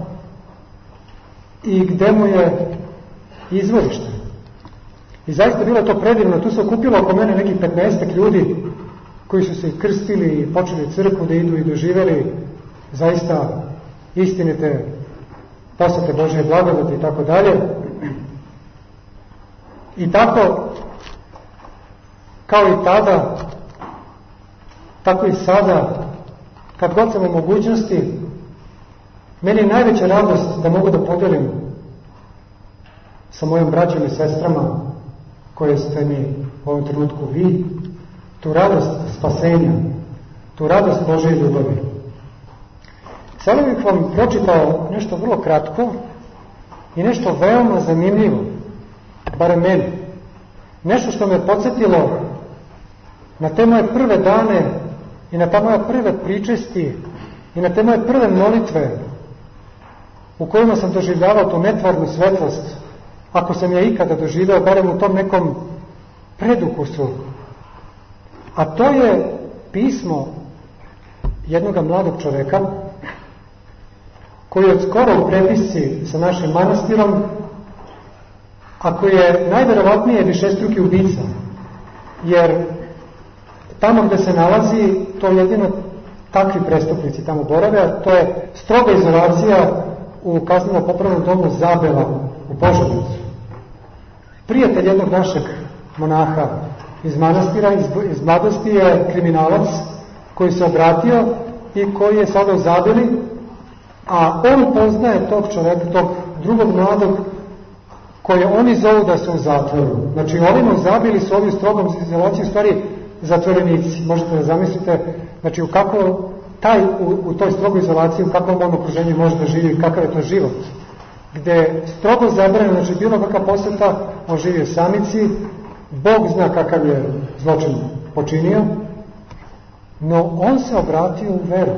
i gde mu je izvorište. I zaista bilo to predivno, tu se okupilo oko mene nekih 15 ljudi koji su se krstili i počeli u crkvu da idu i doživeli zaista istinite posvete Božje blagodati i tako dalje. I tako, kao i tada, tako i sada, kad god sam u mogućnosti, meni je najveća radost da mogu da podelim sa mojom braćom i sestrama, koje ste mi u ovom trenutku vi, tu radost spasenja, tu radost Božje ljubavi. Sada bih vam pročitao nešto vrlo kratko i nešto veoma zanimljivo, barem meni. Nešto što me podsjetilo na te moje prve dane i na ta moja prve pričesti i na te moje prve molitve u kojima sam doživljavao tu netvarnu svetlost, ako sam je ikada doživljao, barem u tom nekom predukusu. A to je pismo jednog mladog čoveka koji je skoro u prepisci sa našim manastirom, a koji je najverovatnije višestruki ubica, jer tamo gde se nalazi, to je jedino takvi prestupnici tamo borave, a to je stroga izolacija u kazneno-popravnom domu Zabela u Požarevcu. Prijatelj jednog našeg monaha iz manastira, iz mladosti, je kriminalac koji se obratio i koji je sada u Zabeli, a on poznaje tog čoveka, tog drugog mladog, koje oni zovu da su u zatvoru. Znači, ovima zabili su ovi u strogom izolaciji, u stvari zatvorenici. Možete da zamislite, znači, u toj strogoj izolaciji, u kakvom on okruženju može da živi, kakav je to život. Gde strogo zabranjeno, znači bilo kakva poseta, on živi u samici, Bog zna kakav je zločin počinio, no on se obratio u veru.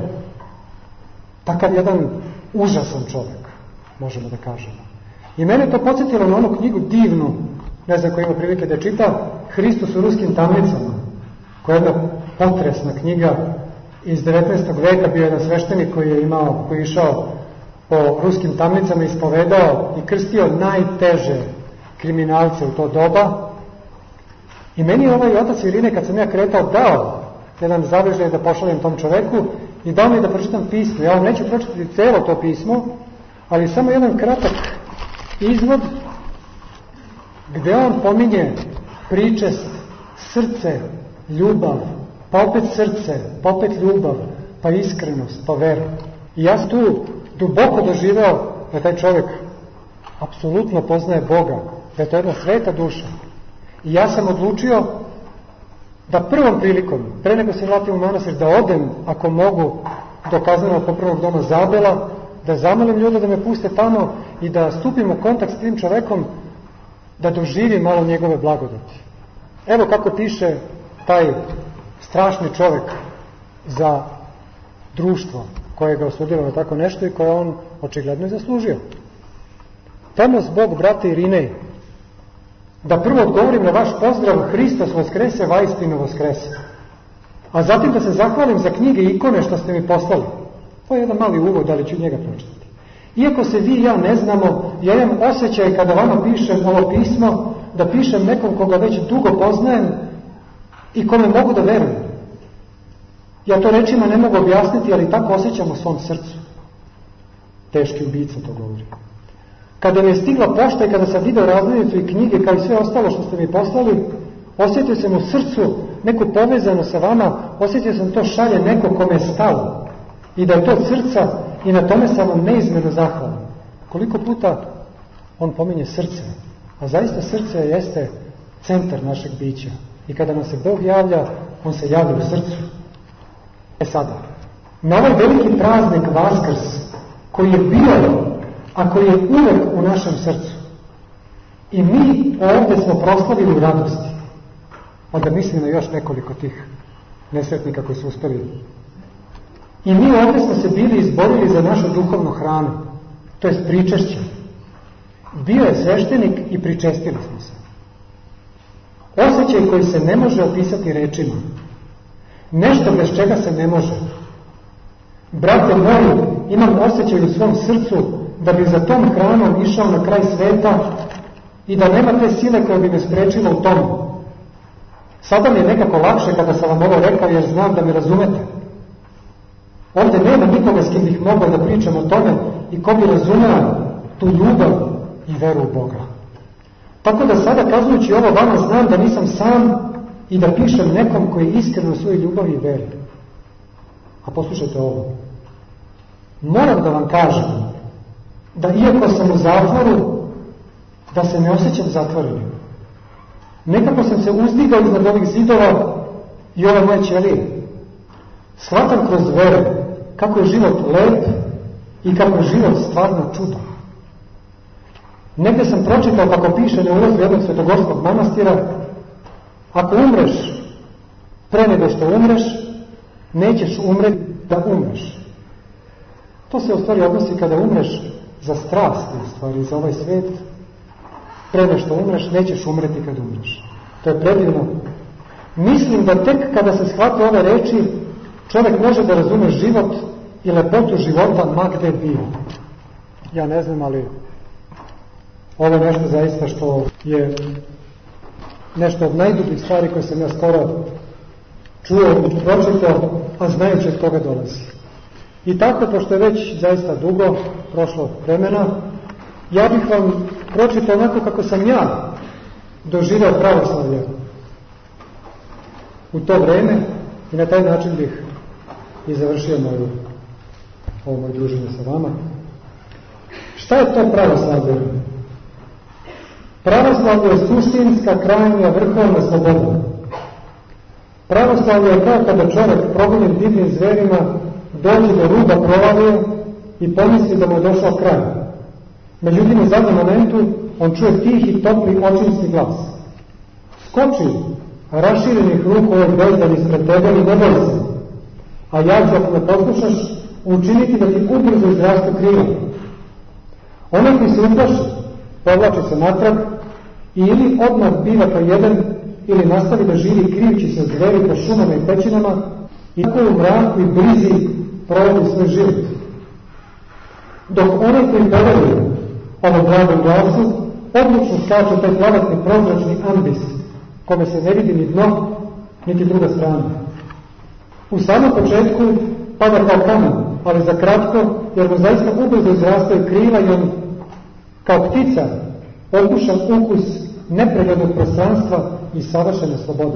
Takav jedan užasan čovjek, možemo da kažemo. I mene to podsjetilo na onu knjigu divnu, ne znam ko ima prilike da čita, Hristos u ruskim tamnicama, koja je jedna potresna knjiga iz 19. veka, bio jedan sveštenik koji je išao po ruskim tamnicama, ispovedao i krstio najteže kriminalce u to doba. I meni je ovaj otac Irine, kad sam ja kretao, dao jedan zavežaj da pošaljem tom čoveku i dao mi da pročitam pismo. Ja vam neću pročitati celo to pismo, ali samo jedan kratak izvod gde on pominje pričest, srce, ljubav, pa opet srce, pa opet ljubav, pa iskrenost, pa veru. I ja sam tu duboko doživeo da taj čovjek apsolutno poznaje Boga, da je to jedna sveta duša. I ja sam odlučio da prvom prilikom, pre nego se vratim u manastir, da odem, ako mogu, do kaznenog popravnog doma Zabela, da zamolim ljude da me puste tamo i da stupim u kontakt s tim čovekom, da doživim malo njegove blagodati. Evo kako piše taj strašni čovek za društvo koje ga osudilo na tako nešto i koje on očigledno zaslužio. Temos Bog, brate Irinej, da prvo odgovorim na vaš pozdrav Hristos voskrese, vaistinu voskrese. A zatim da se zahvalim za knjige i ikone što ste mi poslali. To je jedan mali uvod, ali ću njega pročitati. Iako se vi i ja ne znamo, ja imam osjećaj kada vama pišem ovo pismo, da pišem nekom koga već dugo poznajem i kome mogu da verujem. Ja to rečima ne mogu objasniti, ali tako osjećam u svom srcu. Teški ubica to govori. Kada mi je stigla pošta i kada sam video razglednicu i knjige kao i sve ostalo što ste mi poslali, osjetio sam u srcu neku povezano sa vama, osjetio sam to šalje neko kome je stalo i da je to od srca i na tome sam vam neizmjerno zahvalan. Koliko puta on pominje srce, a zaista srce jeste centar našeg bića i kada nam se Bog javlja, on se javlja u srcu. Sada, na ovaj veliki praznik Vaskrs, koji je bio, a koji je uvek u našem srcu, i mi ovdje smo proslavili u radosti, onda mislim na još nekoliko tih nesretnika koji su uspeli. I mi ovdje smo se bili izborili za našu duhovnu hranu, to je pričešće. Bio je sveštenik i pričestili smo se. Osjećaj koji se ne može opisati rečima. Nešto bez čega se ne može. Brate moji, imam osjećaj u svom srcu da bi za tom hranom išao na kraj sveta i da nema te sile koja bi me sprečila u tomu. Sada mi je nekako lakše kada sam vam ovo rekao jer znam da me razumete. Ovdje nema nikoga s kim bih mogao da pričam o tome i ko bi razumeo tu ljubav i veru u Boga. Tako da sada kazujući ovo vama znam da nisam sam i da pišem nekom koji je iskreno u svojoj ljubavi i veri. A poslušajte ovo. Moram da vam kažem da iako sam u zatvoru, da se ne osjećam zatvorenim. Nekako sam se uzdigao iznad ovih zidova i ove moje ćelije. Shvatam kroz veru kako je život lep i kako je život stvarno čudo. Negde sam pročitao kako piše na ulazu jednog svetogorskog manastira: ako umreš pre nego što umreš, nećeš umreti da umreš. To se u stvari odnosi kada umreš za strast, u stvari za ovaj svet. Pre nego što umreš, nećeš umreti kad umreš. To je predivno. Mislim da tek kada se shvate ove reči, čovjek može da razume život i lepotu života ma gde bio. Ja ne znam, ali ovo je nešto zaista što je nešto od najdubljih stvari koje sam ja skoro čuo i pročitao, a znajući od koga dolazi. I tako, pošto je već zaista dugo prošlo vremena, ja bih vam pročitao onako kako sam ja doživao pravoslavlje u to vreme i na taj način bih i završio ovo moje druženje sa vama. Šta je to pravoslavlje? Pravoslavlje je suštinska, krajnja, vrhovna sloboda. Pravoslavlje je kao kada čovjek progonjen divnim zverima dođe do ruba provalije i pomisli da mu je došao kraj. Međutim, u zadnjem momentu on čuje tihi, topli, očinski glas. Skoči, raširenih ruku ovog bezdan ispred tebe i ne boj se. A ja ću, ako me poslušaš, učiniti da ti ubrzo izrastu krila. Onaj koji se uplaši, povlači se natrag i ili odmah biva pojeden ili nastavi da živi krijući se zveri po šumama i pećinama i tako u mraku i brizi provodi svoj život. Dok onaj koji poveruje ovom blagom glasu, odlučno skače taj plavatni prozračni ambis, kome se ne vidi ni dno, niti druga strana. U samom početku pada kao kamen, ali za kratko, jer mu zaista ubrzo izrastaju krila i on, kao ptica, okušan ukus nepreglednog prostranstva i savršene slobode.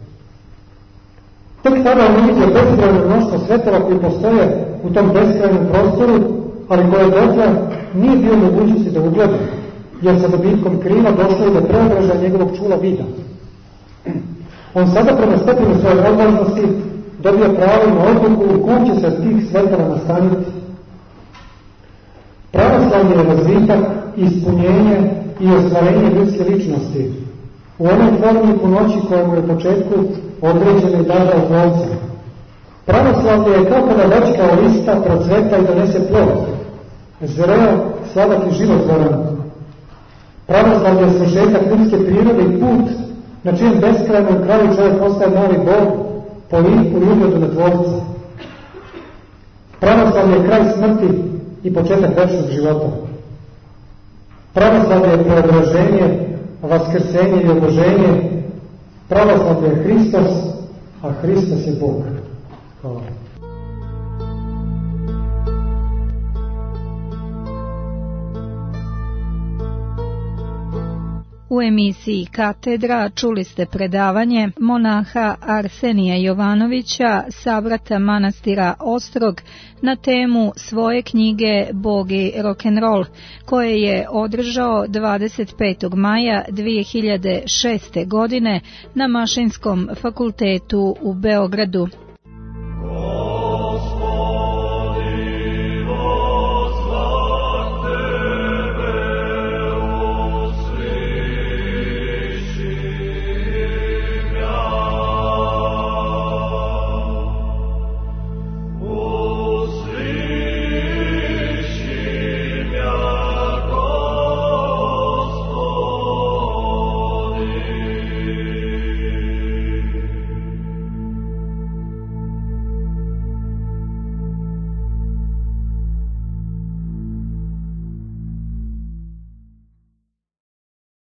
Tek tada on vidio beskrajno mnoštvo svetova koji postoje u tom beskrajnom prostoru, ali koje dotle nije bio mogućnosti da ugleda, jer sa dobitkom krila došlo je do preobražaja njegovog čula vida. On sada prema stepenu svoje odvažnosti dobio pravo na odluku u kom će se tih svetova nastaniti. Pravoslavlje je razvitak, ispunjenje i ostvarenje ljudske ličnosti u onoj formi punoći koja mu je u početku određena i dana od Tvorca. Pravoslavlje je kao kada već kao lista procveta i donese plod, zreo, sladak i životvoran. Pravoslavlje je svršetak ljudske prirode i put na čijem beskrajnom kraju čovjek postaje novi Bog po liku i ugledu na Tvorca. Pravoslavlje je kraj smrti i početak večnog života. Pravoslavlje je preobraženje, vaskrsenje i oboženje. Pravoslavlje je Hristos, a Hristos je Bog. Hvala. U emisiji Katedra čuli ste predavanje monaha Arsenija Jovanovića, sabrata manastira Ostrog, na temu svoje knjige Bog i rock'n'roll, koje je održao 25. maja 2006. godine na Mašinskom fakultetu u Beogradu.